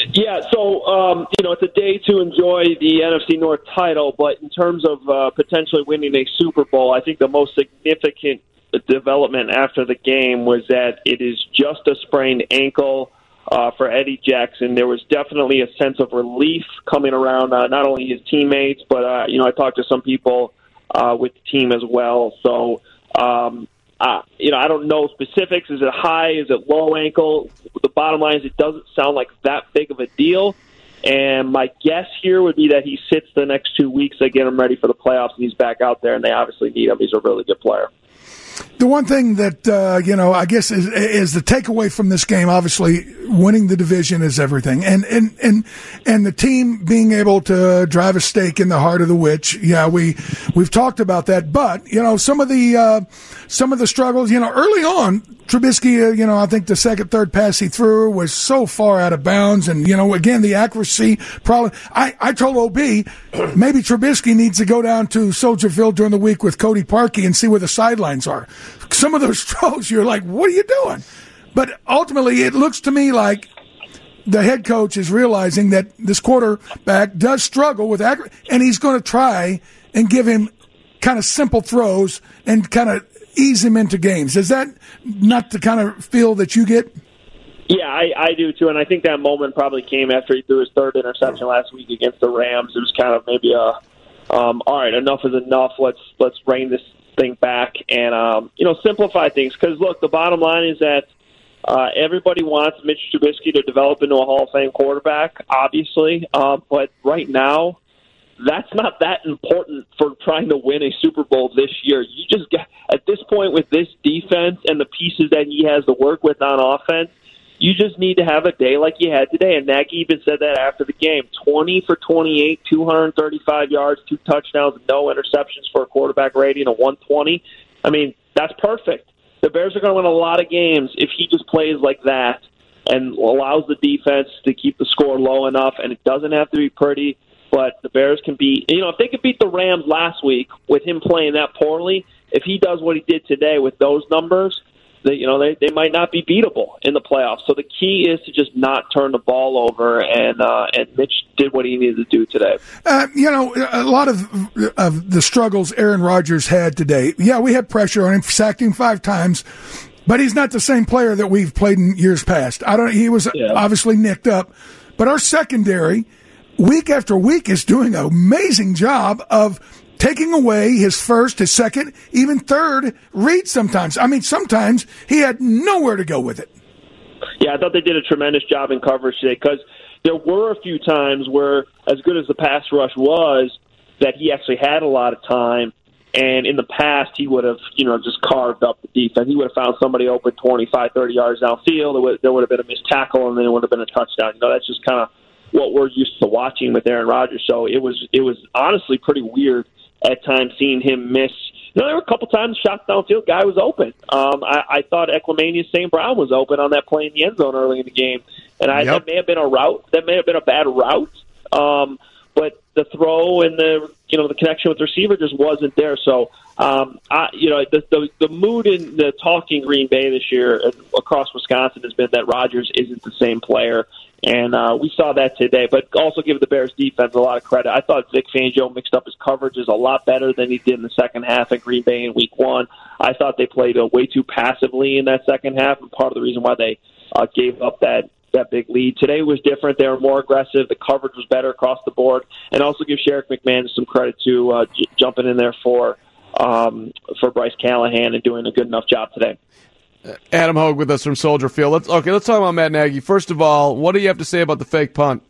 Yeah, so, um, you know, it's a day to enjoy the N F C North title, but in terms of uh, potentially winning a Super Bowl, I think the most significant development after the game was that it is just a sprained ankle uh, for Eddie Jackson. There was definitely a sense of relief coming around uh, not only his teammates, but, uh, you know, I talked to some people uh, with the team as well. So, um, uh, you know, I don't know specifics. Is it high? Is it low ankle? The bottom line is it doesn't sound like that big of a deal. And my guess here would be that he sits the next two weeks. They get him ready for the playoffs, and he's back out there, and they obviously need him. He's a really good player. The one thing that, uh, you know, I guess is, is the takeaway from this game, obviously, winning the division is everything. And, and, and, and the team being able to drive a stake in the heart of the witch. Yeah, we, we've talked about that. But, you know, some of the, uh, some of the struggles, you know, early on, Trubisky, uh, you know, I think the second, third pass he threw was so far out of bounds. And, you know, again, the accuracy probably, I, I told O B, maybe Trubisky needs to go down to Soldier Field during the week with Cody Parkey and see where the sidelines are. Some of those throws, you're like, what are you doing? But ultimately, it looks to me like the head coach is realizing that this quarterback does struggle with accuracy, and he's going to try and give him kind of simple throws and kind of ease him into games. Is that not the kind of feel that you get? Yeah, I, I do too, and I think that moment probably came after he threw his third interception last week against the Rams. It was kind of maybe a, um, all right, enough is enough. Let's let's rein this thing back and um, you know, simplify things. Because look, the bottom line is that uh, everybody wants Mitch Trubisky to develop into a Hall of Fame quarterback, obviously, uh, but right now, that's not that important for trying to win a Super Bowl this year. You just get, at this point with this defense and the pieces that he has to work with on offense, you just need to have a day like you had today. And Nagy even said that after the game. twenty for twenty-eight, two hundred thirty-five yards, two touchdowns, no interceptions for a quarterback rating of one twenty. I mean, that's perfect. The Bears are going to win a lot of games if he just plays like that and allows the defense to keep the score low enough, and it doesn't have to be pretty. But the Bears can beat, you know, if they could beat the Rams last week with him playing that poorly, if he does what he did today with those numbers, they, you know, they, they might not be beatable in the playoffs. So the key is to just not turn the ball over, and uh, and Mitch did what he needed to do today. Uh, you know, a lot of of the struggles Aaron Rodgers had today. Yeah, we had pressure on him, sacked him five times, but he's not the same player that we've played in years past. I don't. He was yeah. obviously nicked up, but our secondary, week after week, is doing an amazing job of taking away his first, his second, even third read sometimes. I mean, sometimes he had nowhere to go with it. Yeah, I thought they did a tremendous job in coverage today because there were a few times where, as good as the pass rush was, that he actually had a lot of time. And in the past, he would have, you know, just carved up the defense. He would have found somebody open twenty-five, thirty yards downfield. There would, there would have been a missed tackle, and then it would have been a touchdown. You know, that's just kind of what we're used to watching with Aaron Rodgers. So it was, it was honestly pretty weird at times seeing him miss. You know, there were a couple times shots downfield, guy was open. Um, I, I thought Equimanius Saint Brown was open on that play in the end zone early in the game, and I, yep. that may have been a route. That may have been a bad route, um, but the throw and the you know the connection with the receiver just wasn't there. So, um, I, you know, the, the the mood in the talking Green Bay this year across Wisconsin has been that Rodgers isn't the same player. And uh, we saw that today, but also give the Bears defense a lot of credit. I thought Vic Fangio mixed up his coverages a lot better than he did in the second half at Green Bay in week one. I thought they played uh, way too passively in that second half, and part of the reason why they uh, gave up that, that big lead. Today was different. They were more aggressive. The coverage was better across the board. And also give Sherrick McMahon some credit to uh, j- jumping in there for, um, for Bryce Callahan and doing a good enough job today. Adam Hogue with us from Soldier Field. Let's okay. Let's talk about Matt Nagy. First of all, what do you have to say about the fake punt?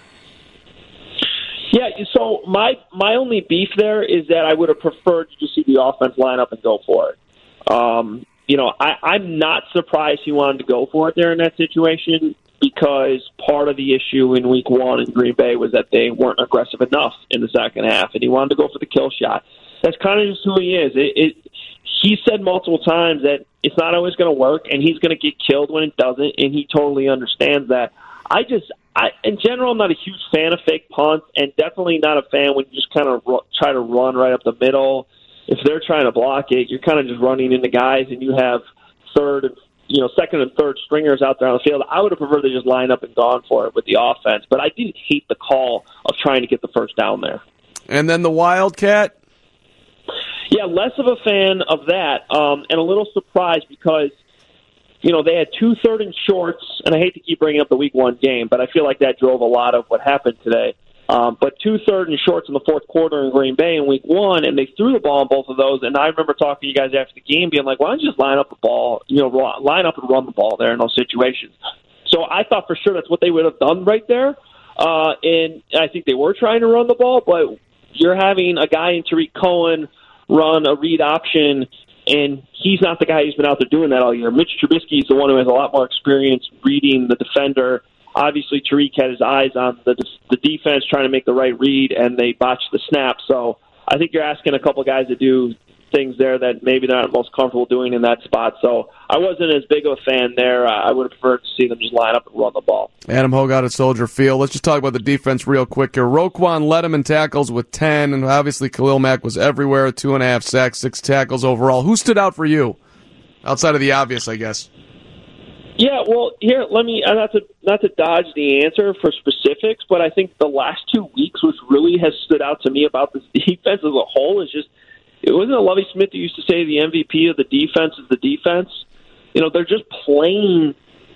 Yeah, so my my only beef there is that I would have preferred to just see the offense line up and go for it. Um, you know, I, I'm not surprised he wanted to go for it there in that situation because part of the issue in week one in Green Bay was that they weren't aggressive enough in the second half, and he wanted to go for the kill shot. That's kind of just who he is. It, it, he said multiple times that it's not always going to work, and he's going to get killed when it doesn't, and he totally understands that. I just, I, in general, I'm not a huge fan of fake punts, and definitely not a fan when you just kind of ru- try to run right up the middle. If they're trying to block it, you're kind of just running into guys, and you have third and you know, second and third stringers out there on the field. I would have preferred to just line up and gone for it with the offense. But I didn't hate the call of trying to get the first down there. And then the Wildcat? Yeah, less of a fan of that, um, and a little surprised because, you know, they had two third and shorts, and I hate to keep bringing up the week one game, but I feel like that drove a lot of what happened today. Um, but two third and shorts in the fourth quarter in Green Bay in week one, and they threw the ball on both of those. And I remember talking to you guys after the game, being like, "Why don't you just line up the ball, you know, line up and run the ball there in those situations?" So I thought for sure that's what they would have done right there, uh, and I think they were trying to run the ball. But you're having a guy in Tariq Cohen run a read option, and he's not the guy who's been out there doing that all year. Mitch Trubisky is the one who has a lot more experience reading the defender. Obviously, Tariq had his eyes on the the defense trying to make the right read, and they botched the snap. So I think you're asking a couple guys to do things there that maybe they're not most comfortable doing in that spot. So I wasn't as big of a fan there. I would have preferred to see them just line up and run the ball. Adam Hogan at Soldier Field. Let's just talk about the defense real quick here. Roquan led him in tackles with ten, and obviously Khalil Mack was everywhere, two and a half sacks, six tackles overall. Who stood out for you? Outside of the obvious, I guess. Yeah, well, here, let me, not to not to dodge the answer for specifics, but I think the last two weeks, which really has stood out to me about this defense as a whole, is just, it wasn't a Lovie Smith who used to say the M V P of the defense is the defense. You know, they're just playing,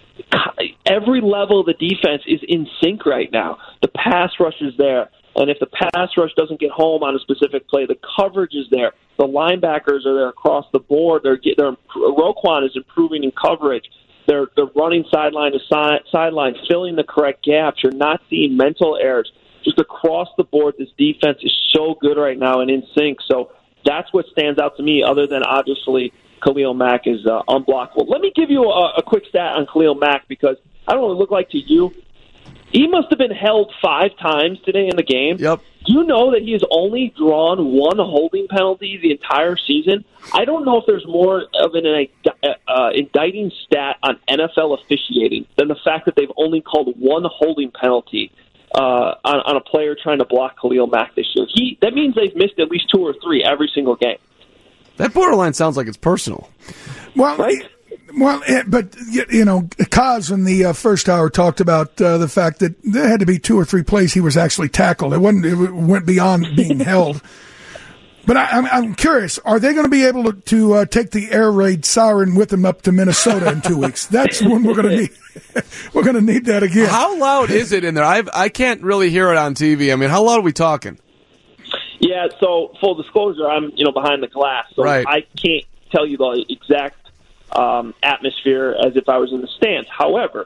every level of the defense is in sync right now. The pass rush is there, and if the pass rush doesn't get home on a specific play, the coverage is there. The linebackers are there across the board. They're, they're Roquan is improving in coverage. They're, they're running sideline to side, sideline, filling the correct gaps. You're not seeing mental errors. Just across the board, this defense is so good right now and in sync. So that's what stands out to me, other than obviously Khalil Mack is uh, unblockable. Let me give you a, a quick stat on Khalil Mack, because I don't know what it looked like to you. He must have been held five times today in the game. Yep. Do you know that he has only drawn one holding penalty the entire season? I don't know if there's more of an uh, indicting stat on N F L officiating than the fact that they've only called one holding penalty uh, on, on a player trying to block Khalil Mack this year. He That means they've missed at least two or three every single game. That borderline sounds like it's personal. Well, right? Well, it, but, you know, Kaz in the uh, first hour talked about uh, the fact that there had to be two or three plays he was actually tackled. It, wasn't, it went beyond being held. But I, I'm, I'm curious, are they going to be able to, to uh, take the air raid siren with them up to Minnesota in two weeks? That's when we're going to need we're going to need that again. How loud is it in there? I've, I can't really hear it on T V. I mean, how loud are we talking? Yeah, so full disclosure, I'm you know behind the glass, so right. I can't tell you the exact Um, atmosphere as if I was in the stands. However,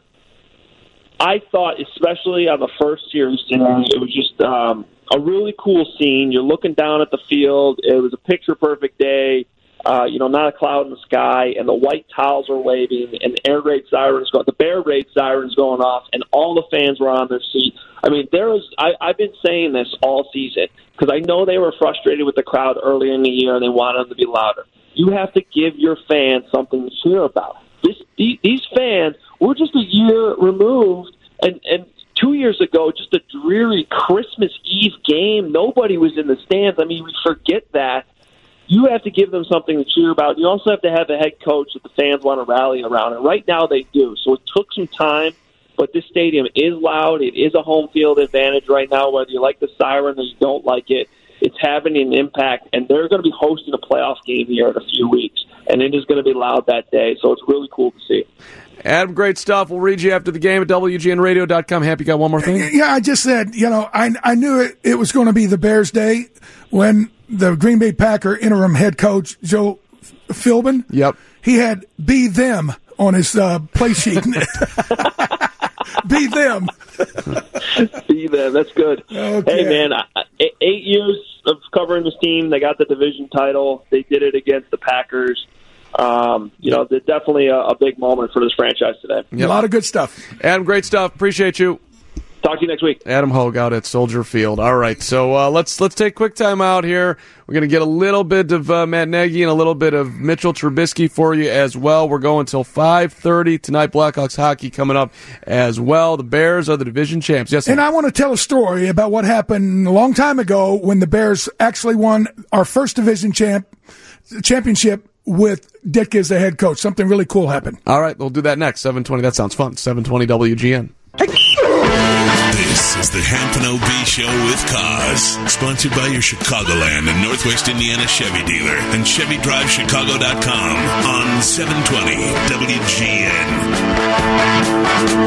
I thought, especially on the first series today, it was just um, a really cool scene. You're looking down at the field. It was a picture-perfect day. Uh, you know, not a cloud in the sky, and the white towels were waving, and the air raid sirens going, the bear raid sirens going off, and all the fans were on their seat. I mean, there was. I, I've been saying this all season because I know they were frustrated with the crowd earlier in the year, and they wanted them to be louder. You have to give your fans something to cheer about. This, these fans, we're just a year removed, and, and two years ago, just a dreary Christmas Eve game. Nobody was in the stands. I mean, we forget that. You have to give them something to cheer about. You also have to have a head coach that the fans want to rally around, and right now they do. So it took some time, but this stadium is loud. It is a home field advantage right now, whether you like the siren or you don't like it. It's having an impact, and they're going to be hosting a playoff game here in a few weeks, and it is going to be loud that day, so it's really cool to see. Adam, great stuff. We'll read you after the game at W G N radio dot com. Happy, got one more thing? Yeah, I just said, you know, I I knew it, it was going to be the Bears' day when the Green Bay Packer interim head coach, Joe Philbin, yep, he had "be them" on his uh, play sheet. Be them. Be them. That's good. Okay. Hey, man, I, eight years of covering this team. They got the division title. They did it against the Packers. Um, you know, they're definitely a, a big moment for this franchise today. Yep. A lot of good stuff. Adam, great stuff. Appreciate you. Talk to you next week. Adam Hogue out at Soldier Field. All right, so uh, let's let's take a quick time out here. We're going to get a little bit of uh, Matt Nagy and a little bit of Mitchell Trubisky for you as well. We're going until five thirty tonight. Blackhawks hockey coming up as well. The Bears are the division champs. Yes, and I want to tell a story about what happened a long time ago when the Bears actually won our first division champ championship with Ditka as the head coach. Something really cool happened. All right, we'll do that next. seven twenty, that sounds fun. seven twenty W G N. This is the Hampton O B Show with Cause, sponsored by your Chicagoland and Northwest Indiana Chevy dealer and Chevy Drive Chicago dot com on seven twenty W G N.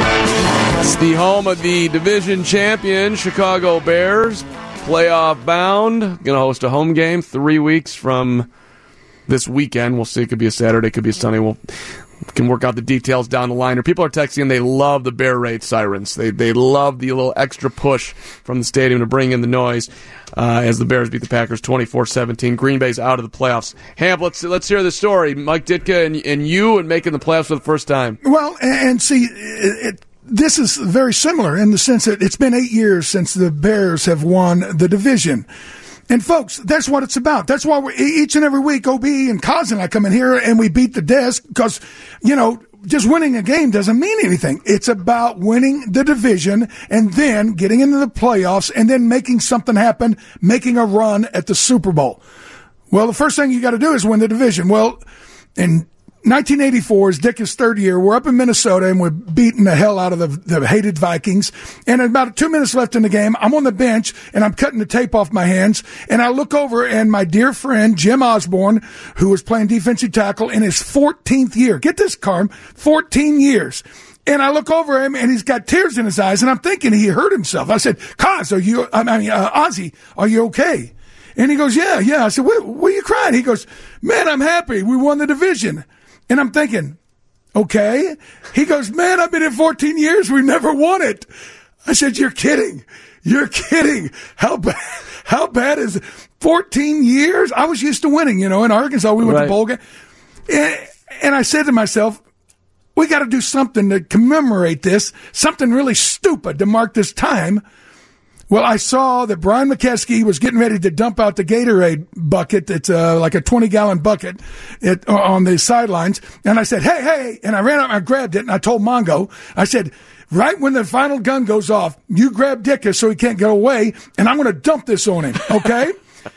It's the home of the division champion Chicago Bears, playoff bound. Going to host a home game three weeks from this weekend. We'll see. It could be a Saturday, it could be a Sunday. We'll can work out the details down the line. Or people are texting and they love the Bear Raid sirens. They they love the little extra push from the stadium to bring in the noise uh, as the Bears beat the Packers twenty-four seventeen. Green Bay's out of the playoffs. Hamp, let's let's hear the story. Mike Ditka and, and you and making the playoffs for the first time. Well, and, and see, it, it, this is very similar in the sense that it's been eight years since the Bears have won the division. And, folks, that's what it's about. That's why we're, each and every week, O B and Kaz and I come in here and we beat the desk because, you know, just winning a game doesn't mean anything. It's about winning the division and then getting into the playoffs and then making something happen, making a run at the Super Bowl. Well, the first thing you got to do is win the division. Well, in nineteen eighty-four is Dick's third year. We're up in Minnesota, and we're beating the hell out of the, the hated Vikings. And about two minutes left in the game, I'm on the bench, and I'm cutting the tape off my hands. And I look over, and my dear friend, Jim Osborne, who was playing defensive tackle in his fourteenth year. Get this, Carm, fourteen years. And I look over him, and he's got tears in his eyes, and I'm thinking he hurt himself. I said, Kaz, are you, I mean, uh, Ozzy, are you okay? And he goes, yeah, yeah. I said, what, what are you crying? He goes, man, I'm happy. We won the division. And I'm thinking, okay. He goes, man, I've been in fourteen years. We've never won it. I said, you're kidding. You're kidding. How bad, how bad is it? fourteen years? I was used to winning, you know, in Arkansas. We went right. to bowl game. And, and I said to myself, we got to do something to commemorate this, something really stupid to mark this time. Well, I saw that Brian McKeskey was getting ready to dump out the Gatorade bucket. It's uh, like a twenty-gallon bucket it, uh, on the sidelines. And I said, hey, hey. And I ran out and I grabbed it, and I told Mongo, I said, right when the final gun goes off, you grab Ditka so he can't get away, and I'm going to dump this on him, okay?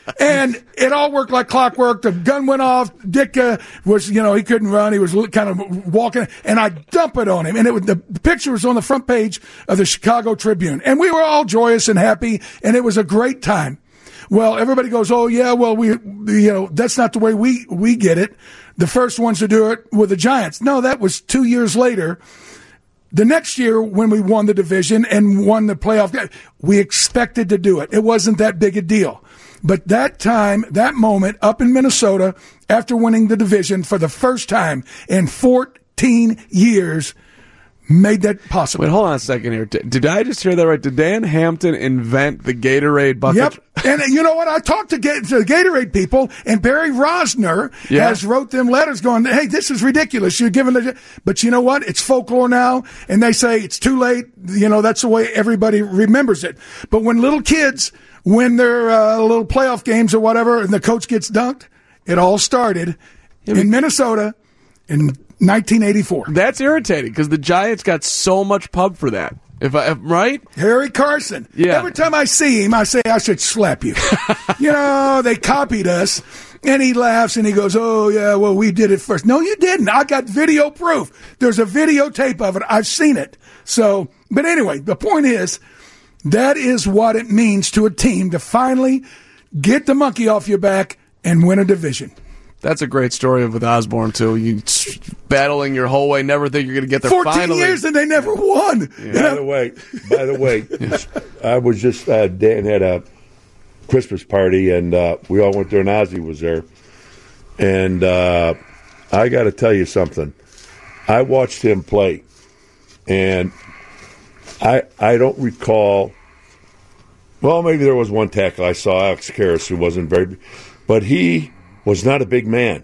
And it all worked like clockwork. The gun went off. Ditka was, you know, he couldn't run. He was kind of walking, and I dump it on him. And it was, the picture was on the front page of the Chicago Tribune. And we were all joyous and happy, and it was a great time. Well, everybody goes, oh, yeah, well, we, you know, that's not the way we, we get it. The first ones to do it were the Giants. No, that was two years later. The next year, when we won the division and won the playoff game, we expected to do it. It wasn't that big a deal. But that time, that moment up in Minnesota, after winning the division for the first time in fourteen years, made that possible. Wait, hold on a second here. Did I just hear that right? Did Dan Hampton invent the Gatorade bucket? Yep. And you know what? I talked to, Ga- to the Gatorade people, and Barry Rosner yeah. has wrote them letters going, hey, this is ridiculous. You're giving the... But you know what? It's folklore now, and they say it's too late. You know, that's the way everybody remembers it. But when little kids win their uh, little playoff games or whatever, and the coach gets dunked, it all started yeah, in Minnesota in nineteen eighty-four. That's irritating because the Giants got so much pub for that. If I, if, right? Harry Carson. Yeah. Every time I see him, I say, I should slap you. You know, they copied us. And he laughs and he goes, oh, yeah, well, we did it first. No, you didn't. I got video proof. There's a videotape of it. I've seen it. So, but anyway, the point is, that is what it means to a team to finally get the monkey off your back and win a division. That's a great story with Osborne, too. You battling your whole way, never think you're going to get there. fourteen finally. years and they never won. Yeah. By the way, by the way, I was just, uh, Dan had a Christmas party, and uh, we all went there, and Ozzy was there. And uh, I got to tell you something. I watched him play, and I I don't recall. Well, maybe there was one tackle I saw, Alex Karras, who wasn't very, but he was not a big man.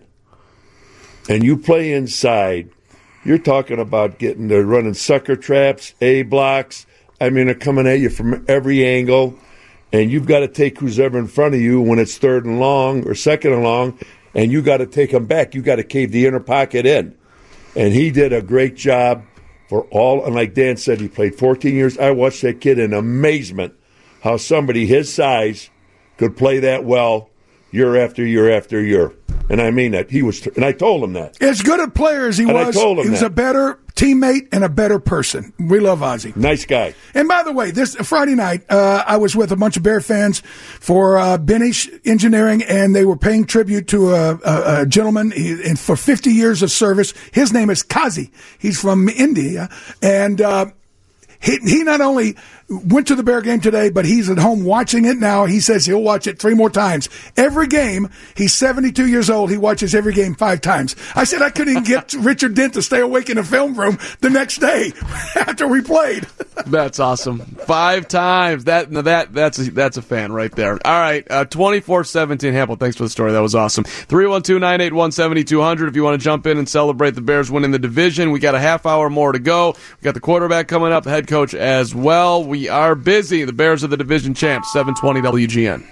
And you play inside, you're talking about getting they're running sucker traps, A blocks. I mean, they're coming at you from every angle, and you've got to take who's ever in front of you when it's third and long or second and long, and you got to take them back. You got to cave the inner pocket in. And he did a great job for all. And like Dan said, he played fourteen years. I watched that kid in amazement how somebody his size could play that well year after year after year. And I mean that. He was, and I told him that. As good a player as he and was, I told him he was that. a better teammate and a better person. We love Ozzie. Nice guy. And by the way, this Friday night, uh, I was with a bunch of Bear fans for uh, Benish Engineering, and they were paying tribute to a, a, a gentleman he, and for fifty years of service. His name is Kazi. He's from India, and uh, he, he not only went to the Bear game today, but he's at home watching it now. He says he'll watch it three more times. Every game, he's seventy-two years old. He watches every game five times. I said I couldn't even get Richard Dent to stay awake in the film room the next day after we played. That's awesome. Five times. That that that's a, that's a fan right there. All right, uh, twenty-four seventeen, Hample, thanks for the story. That was awesome. three one two, nine eight one, seven two zero zero if you want to jump in and celebrate the Bears winning the division. We got a half hour more to go. We got the quarterback coming up, the head coach as well. We We are busy. The Bears are the division champs. seven twenty W G N.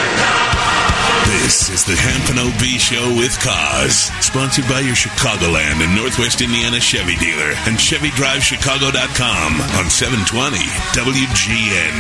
This is the Hampton O B Show with Cause, sponsored by your Chicagoland and Northwest Indiana Chevy dealer and Chevy Drive Chicago dot com on seven twenty W G N.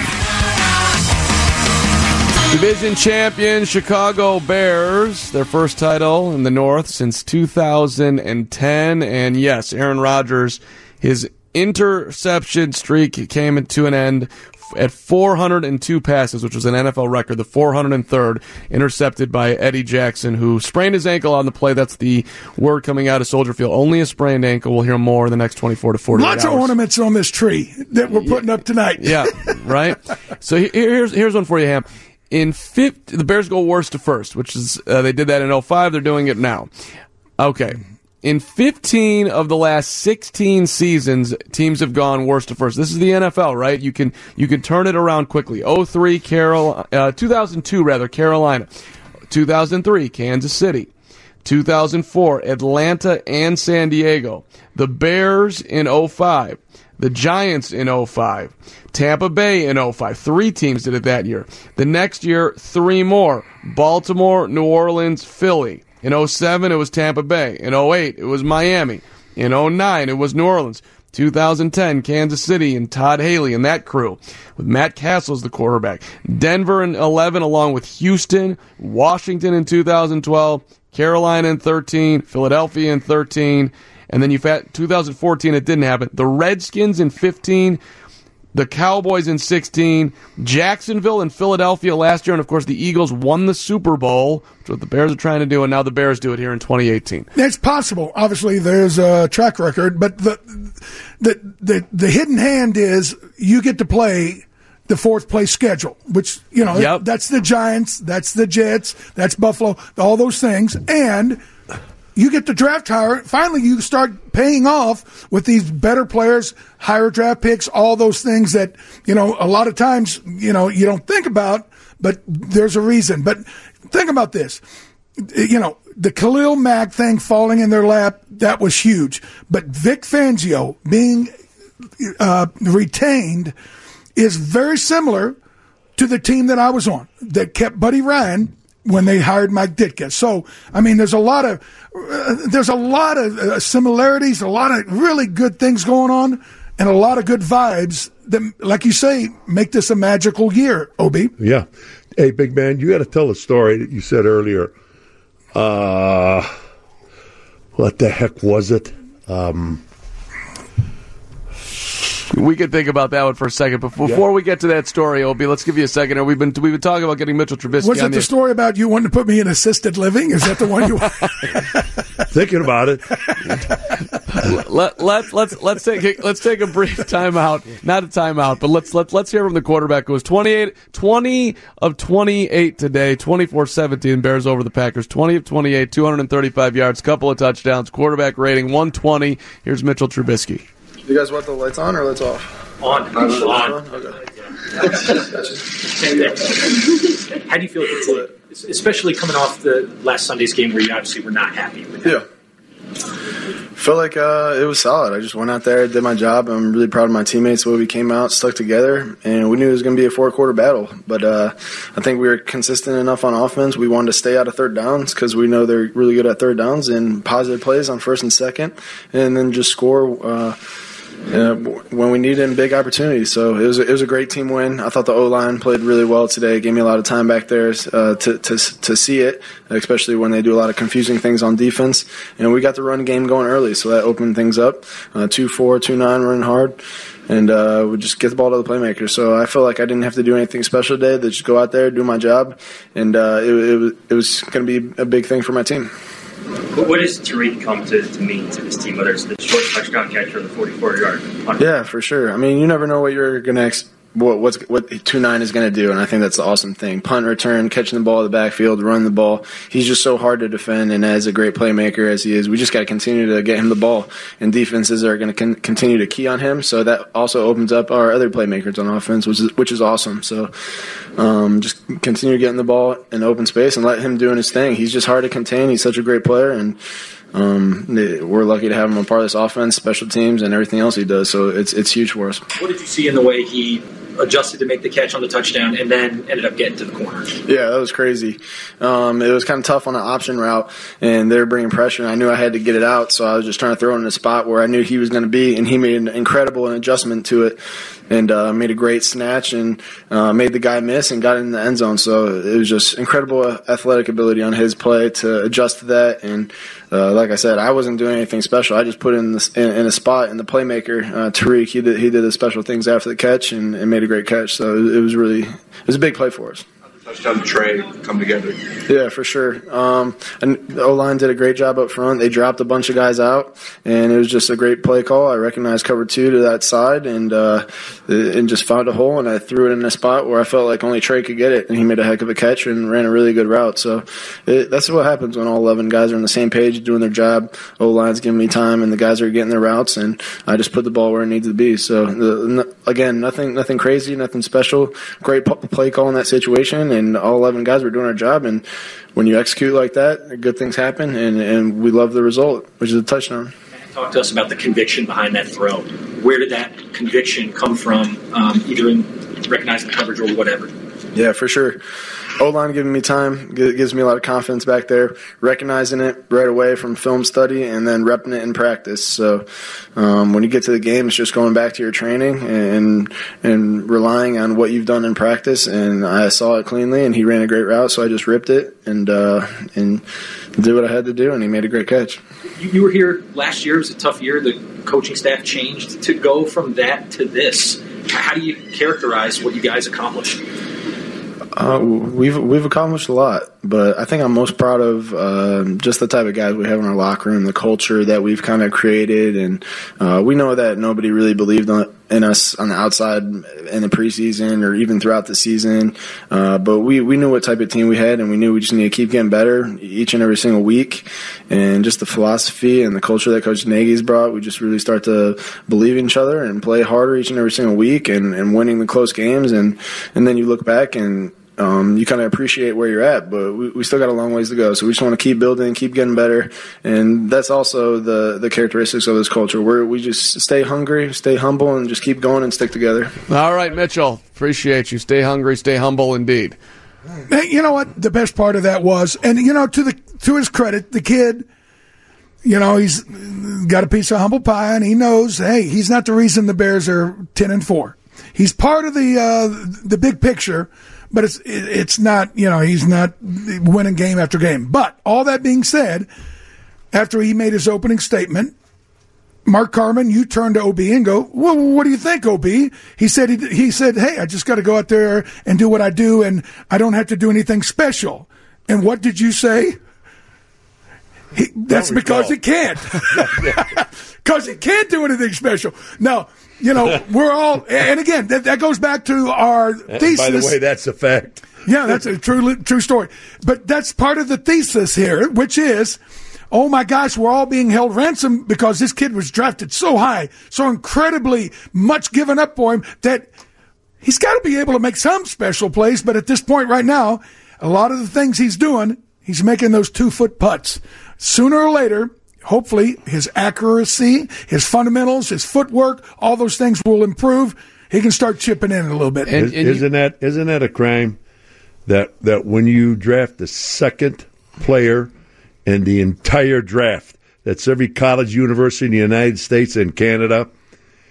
Division champion Chicago Bears, their first title in the North since two thousand ten. And yes, Aaron Rodgers, his interception streak came to an end at four hundred two passes, which was an N F L record, the four hundred third, intercepted by Eddie Jackson, who sprained his ankle on the play. That's the word coming out of Soldier Field. Only a sprained ankle. We'll hear more in the next twenty-four to forty-eight Lots hours. of ornaments on this tree that we're putting up tonight. Yeah, right? So here's here's one for you, Ham. In fifth, the Bears go worst to first, which is, uh, they did that in oh five. They're doing it now. Okay. In fifteen of the last sixteen seasons, teams have gone worst to first. This is the N F L, right? You can you can turn it around quickly. oh three, Carol, uh, two thousand two, rather, Carolina. two thousand three, Kansas City. two thousand four, Atlanta and San Diego. The Bears in oh five. The Giants in oh five. Tampa Bay in oh five. Three teams did it that year. The next year, three more. Baltimore, New Orleans, Philly. In oh seven, it was Tampa Bay. In oh eight, it was Miami. In oh nine, it was New Orleans. two thousand ten, Kansas City and Todd Haley and that crew, with Matt Castle as the quarterback. Denver in eleven, along with Houston. Washington in two thousand twelve. Carolina in thirteen. Philadelphia in thirteen. And then you've had two thousand fourteen, it didn't happen. The Redskins in fifteen. The Cowboys in sixteen, Jacksonville and Philadelphia last year, and of course the Eagles won the Super Bowl, which is what the Bears are trying to do, and now the Bears do it here in twenty eighteen. It's possible. Obviously, there's a track record, but the the the, the hidden hand is you get to play the fourth place schedule, which, you know, yep. that's the Giants, that's the Jets, that's Buffalo, all those things, and you get the draft higher. Finally, you start paying off with these better players, higher draft picks, all those things that, you know, a lot of times, you know, you don't think about, but there's a reason. But think about this. You know, the Khalil Mack thing falling in their lap, that was huge. But Vic Fangio being uh, retained is very similar to the team that I was on that kept Buddy Ryan when they hired Mike Ditka. So, I mean, there's a lot of uh, there's a lot of uh, similarities, a lot of really good things going on, and a lot of good vibes that, like you say, make this a magical year, Obi. Yeah. Hey, big man, you got to tell a story that you said earlier. Uh, what the heck was it? Um, We could think about that one for a second. But before yeah. we get to that story, Obi, let's give you a second here. We've been we've been talking about getting Mitchell Trubisky. Was it on the, the story about you wanting to put me in assisted living? Is that the one you? Thinking about it. let, let, let's let's take a, let's take a brief timeout. Not a timeout, but let's let let's hear from the quarterback who was twenty-eight, twenty of twenty-eight today, twenty-four seventeen Bears over the Packers, twenty of twenty-eight, two hundred thirty-five yards, couple of touchdowns, quarterback rating one twenty. Here's Mitchell Trubisky. You guys want the lights on or lights off? On. On. Okay. How do you feel, it, especially coming off the last Sunday's game where you obviously were not happy with that? Yeah. Felt like uh, it was solid. I just went out there, did my job. I'm really proud of my teammates, the way we came out, stuck together, and we knew it was going to be a four-quarter battle. But uh, I think we were consistent enough on offense. We wanted to stay out of third downs because we know they're really good at third downs and positive plays on first and second, and then just score uh, Uh, when we needed in big opportunities. So it was, a, it was a great team win. I thought the O-line played really well today. It gave me a lot of time back there uh, to, to to see it, especially when they do a lot of confusing things on defense. And we got the run game going early, so that opened things up. Uh, two four, two nine, running hard. And uh, we just get the ball to the playmaker. So I felt like I didn't have to do anything special today. They just go out there, do my job, and uh, it, it was, it was going to be a big thing for my team. What does Tariq come to, to mean to this team, whether it's the short touchdown catch or the forty-four yard punt? Yeah, for sure. I mean, you never know what you're going to ex- what what's what two nine is going to do, and I think that's the awesome thing. Punt return, catching the ball in the backfield, run the ball. He's just so hard to defend, and as a great playmaker as he is, we just got to continue to get him the ball, and defenses are going to con- continue to key on him, so that also opens up our other playmakers on offense, which is, which is awesome. So um, just continue getting the ball in open space and let him doing his thing. He's just hard to contain. He's such a great player, and Um, we're lucky to have him a part of this offense, special teams, and everything else he does. So it's it's huge for us. What did you see in the way he adjusted to make the catch on the touchdown and then ended up getting to the corner? Yeah, that was crazy. Um, it was kind of tough on the option route, and they were bringing pressure, and I knew I had to get it out, so I was just trying to throw it in a spot where I knew he was going to be, and he made an incredible adjustment to it and uh, made a great snatch and uh, made the guy miss and got in the end zone. So it was just incredible athletic ability on his play to adjust to that. And uh, like I said, I wasn't doing anything special. I just put it in, this, in, in a spot, and the playmaker, uh, Tariq, he did, he did the special things after the catch and, and made a great catch. So it, it was really it was a big play for us. Touchdown Trey come together. Yeah, for sure. Um, and the O-line did a great job up front. They dropped a bunch of guys out, and it was just a great play call. I recognized cover two to that side and uh, and just found a hole, and I threw it in a spot where I felt like only Trey could get it, and he made a heck of a catch and ran a really good route. So it, that's what happens when all eleven guys are on the same page doing their job. O-line's giving me time, and the guys are getting their routes, and I just put the ball where it needs to be. So, the, again, nothing nothing crazy, nothing special. Great play call in that situation, and all eleven guys were doing our job. And when you execute like that, good things happen, and, and we love the result, which is a touchdown. Talk to us about the conviction behind that throw. Where did that conviction come from, um, either in recognizing coverage or whatever? Yeah, for sure. O-line giving me time gives me a lot of confidence back there, recognizing it right away from film study and then repping it in practice. So um, when you get to the game, it's just going back to your training and and relying on what you've done in practice. And I saw it cleanly, and he ran a great route, so I just ripped it and uh, and did what I had to do, and he made a great catch. You, you were here last year. It was a tough year. The coaching staff changed. To go from that to this, how do you characterize what you guys accomplished? Uh, we've we've accomplished a lot, but I think I'm most proud of uh, just the type of guys we have in our locker room, the culture that we've kind of created, and uh, we know that nobody really believed in us on the outside in the preseason or even throughout the season, uh, but we, we knew what type of team we had, and we knew we just need to keep getting better each and every single week, and just the philosophy and the culture that Coach Nagy's brought, we just really start to believe in each other and play harder each and every single week and, and winning the close games, and, and then you look back and Um, you kind of appreciate where you're at, but we, we still got a long ways to go. So we just want to keep building, keep getting better, and that's also the the characteristics of this culture, where we just stay hungry, stay humble, and just keep going and stick together. All right, Mitchell, appreciate you. Stay hungry, stay humble, indeed. Hey, you know what? The best part of that was, and you know, to the to his credit, the kid, you know, he's got a piece of humble pie, and he knows, hey, he's not the reason the Bears are ten and four. He's part of the uh, the big picture. But it's it's not, you know, he's not winning game after game. But all that being said, after he made his opening statement, Mark Carman, you turn to O B and go, well, what do you think, O B? He said, he, he said, hey, I just got to go out there and do what I do, and I don't have to do anything special. And what did you say? He, that's because he can't. Because he can't do anything special. No, you know, we're all, and again, that, that goes back to our thesis. By the way, that's a fact. Yeah, that's a true true story. But that's part of the thesis here, which is, oh my gosh, we're all being held ransom because this kid was drafted so high, so incredibly much given up for him that he's got to be able to make some special plays. But at this point right now, a lot of the things he's doing, he's making those two-foot putts. Sooner or later, hopefully, his accuracy, his fundamentals, his footwork, all those things will improve. He can start chipping in a little bit. And, and isn't that isn't that a crime that that when you draft the second player in the entire draft, that's every college, university in the United States and Canada,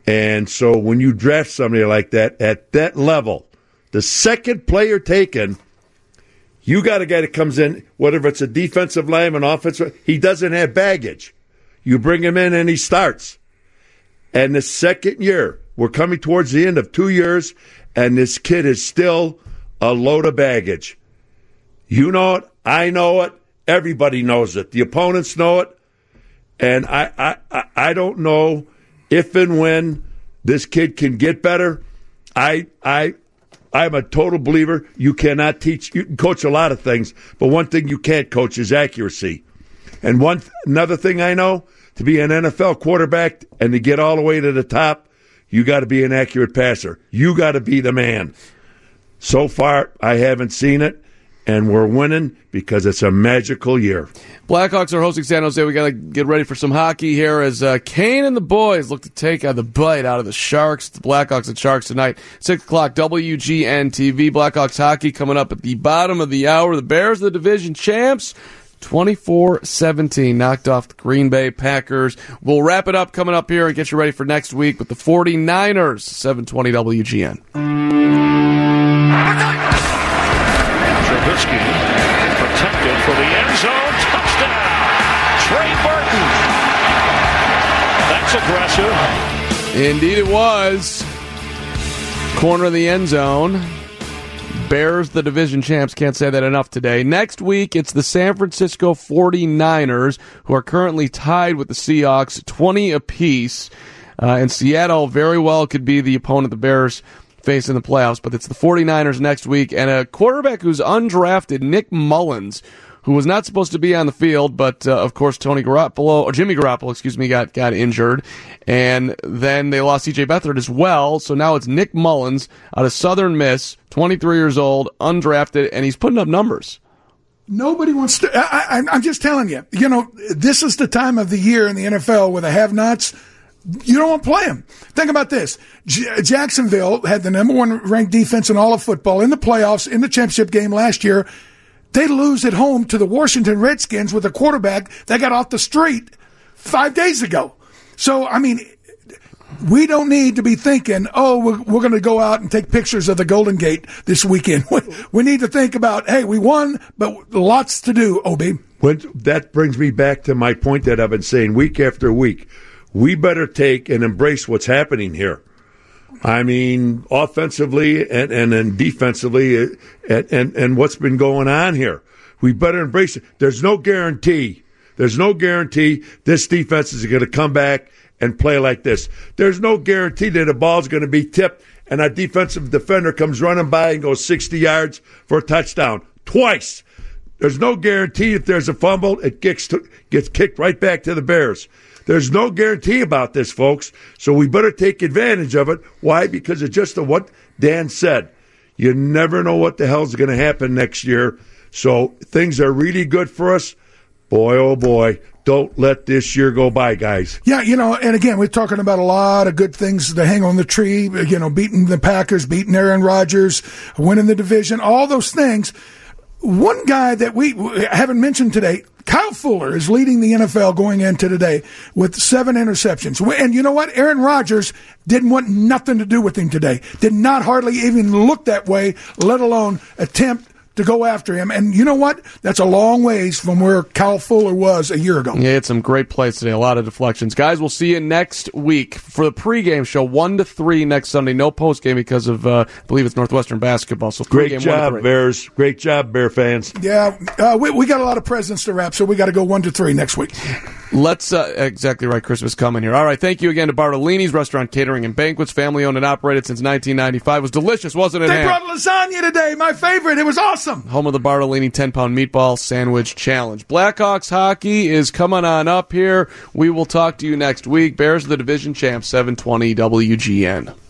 And so when you draft somebody like that at that level, the second player taken, you got a guy that comes in, whether it's a defensive lineman, offensive, he doesn't have baggage. You bring him in and he starts. And the second year, we're coming towards the end of two years, and this kid is still a load of baggage. You know it. I know it. Everybody knows it. The opponents know it. And I, I, I don't know if and when this kid can get better. I, I, I'm a total believer. You cannot teach. You can coach a lot of things, but one thing you can't coach is accuracy. And one another thing I know, to be an N F L quarterback and to get all the way to the top, you got to be an accurate passer. You got to be the man. So far, I haven't seen it, and we're winning because it's a magical year. Blackhawks are hosting San Jose. We got to get ready for some hockey here as uh, Kane and the boys look to take uh, the bite out of the Sharks. The Blackhawks and Sharks tonight, six o'clock, W G N T V. Blackhawks hockey coming up at the bottom of the hour. The Bears, the division champs, twenty-four seventeen, knocked off the Green Bay Packers. We'll wrap it up coming up here and get you ready for next week with the forty-niners, seven twenty W G N. Trubisky protected for the end zone. Touchdown! Trey Burton. That's aggressive. Indeed it was. Corner of the end zone. Bears, the division champs, can't say that enough today. Next week, it's the San Francisco forty-niners, who are currently tied with the Seahawks, twenty apiece. Uh, and Seattle very well could be the opponent the Bears face in the playoffs, but it's the forty-niners next week. And a quarterback who's undrafted, Nick Mullins, who was not supposed to be on the field, but uh, of course Tony Garoppolo, or Jimmy Garoppolo, excuse me, got got injured, and then they lost C J Beathard as well. So now it's Nick Mullins out of Southern Miss, twenty-three years old, undrafted, and he's putting up numbers. Nobody wants to. I, I, I'm just telling you. You know, this is the time of the year in the N F L where the have-nots. You don't want to play them. Think about this. J- Jacksonville had the number one ranked defense in all of football in the playoffs, in the championship game last year. They lose at home to the Washington Redskins with a quarterback that got off the street five days ago. So, I mean, we don't need to be thinking, oh, we're, we're going to go out and take pictures of the Golden Gate this weekend. We, we need to think about, hey, we won, but lots to do, O B. When, that brings me back to my point that I've been saying week after week. We better take and embrace what's happening here. I mean, offensively and, and then defensively and, and, and what's been going on here. We better embrace it. There's no guarantee. There's no guarantee this defense is going to come back and play like this. There's no guarantee that the ball's going to be tipped and a defensive defender comes running by and goes sixty yards for a touchdown. Twice. There's no guarantee if there's a fumble, it gets, to, gets kicked right back to the Bears. There's no guarantee about this, folks, so we better take advantage of it. Why? Because it's just what Dan said. You never know what the hell's going to happen next year, so things are really good for us. Boy, oh boy, don't let this year go by, guys. Yeah, you know, and again, we're talking about a lot of good things to hang on the tree, you know, beating the Packers, beating Aaron Rodgers, winning the division, all those things. One guy that we haven't mentioned today, Kyle Fuller, is leading the N F L going into today with seven interceptions. And you know what? Aaron Rodgers didn't want nothing to do with him today. Did not hardly even look that way, let alone attempt to go after him. And you know what? That's a long ways from where Kyle Fuller was a year ago. Yeah, it's some great plays today, a lot of deflections. Guys, we'll see you next week for the pregame show, one to three next Sunday. No postgame because of, uh, I believe it's Northwestern basketball. So Great job, Bears. Great job, Bear fans. Yeah, uh, we, we got a lot of presents to wrap, so we got to go one to three next week. Let's, uh, exactly right, Christmas coming here. All right, thank you again to Bartolini's Restaurant, Catering, and Banquets, family-owned and operated since nineteen ninety-five. It was delicious, wasn't it, They Ham? brought lasagna today, my favorite. It was awesome. Home of the Bartolini ten-pound meatball sandwich challenge. Blackhawks hockey is coming on up here. We will talk to you next week. Bears, the division champs, seven twenty W G N.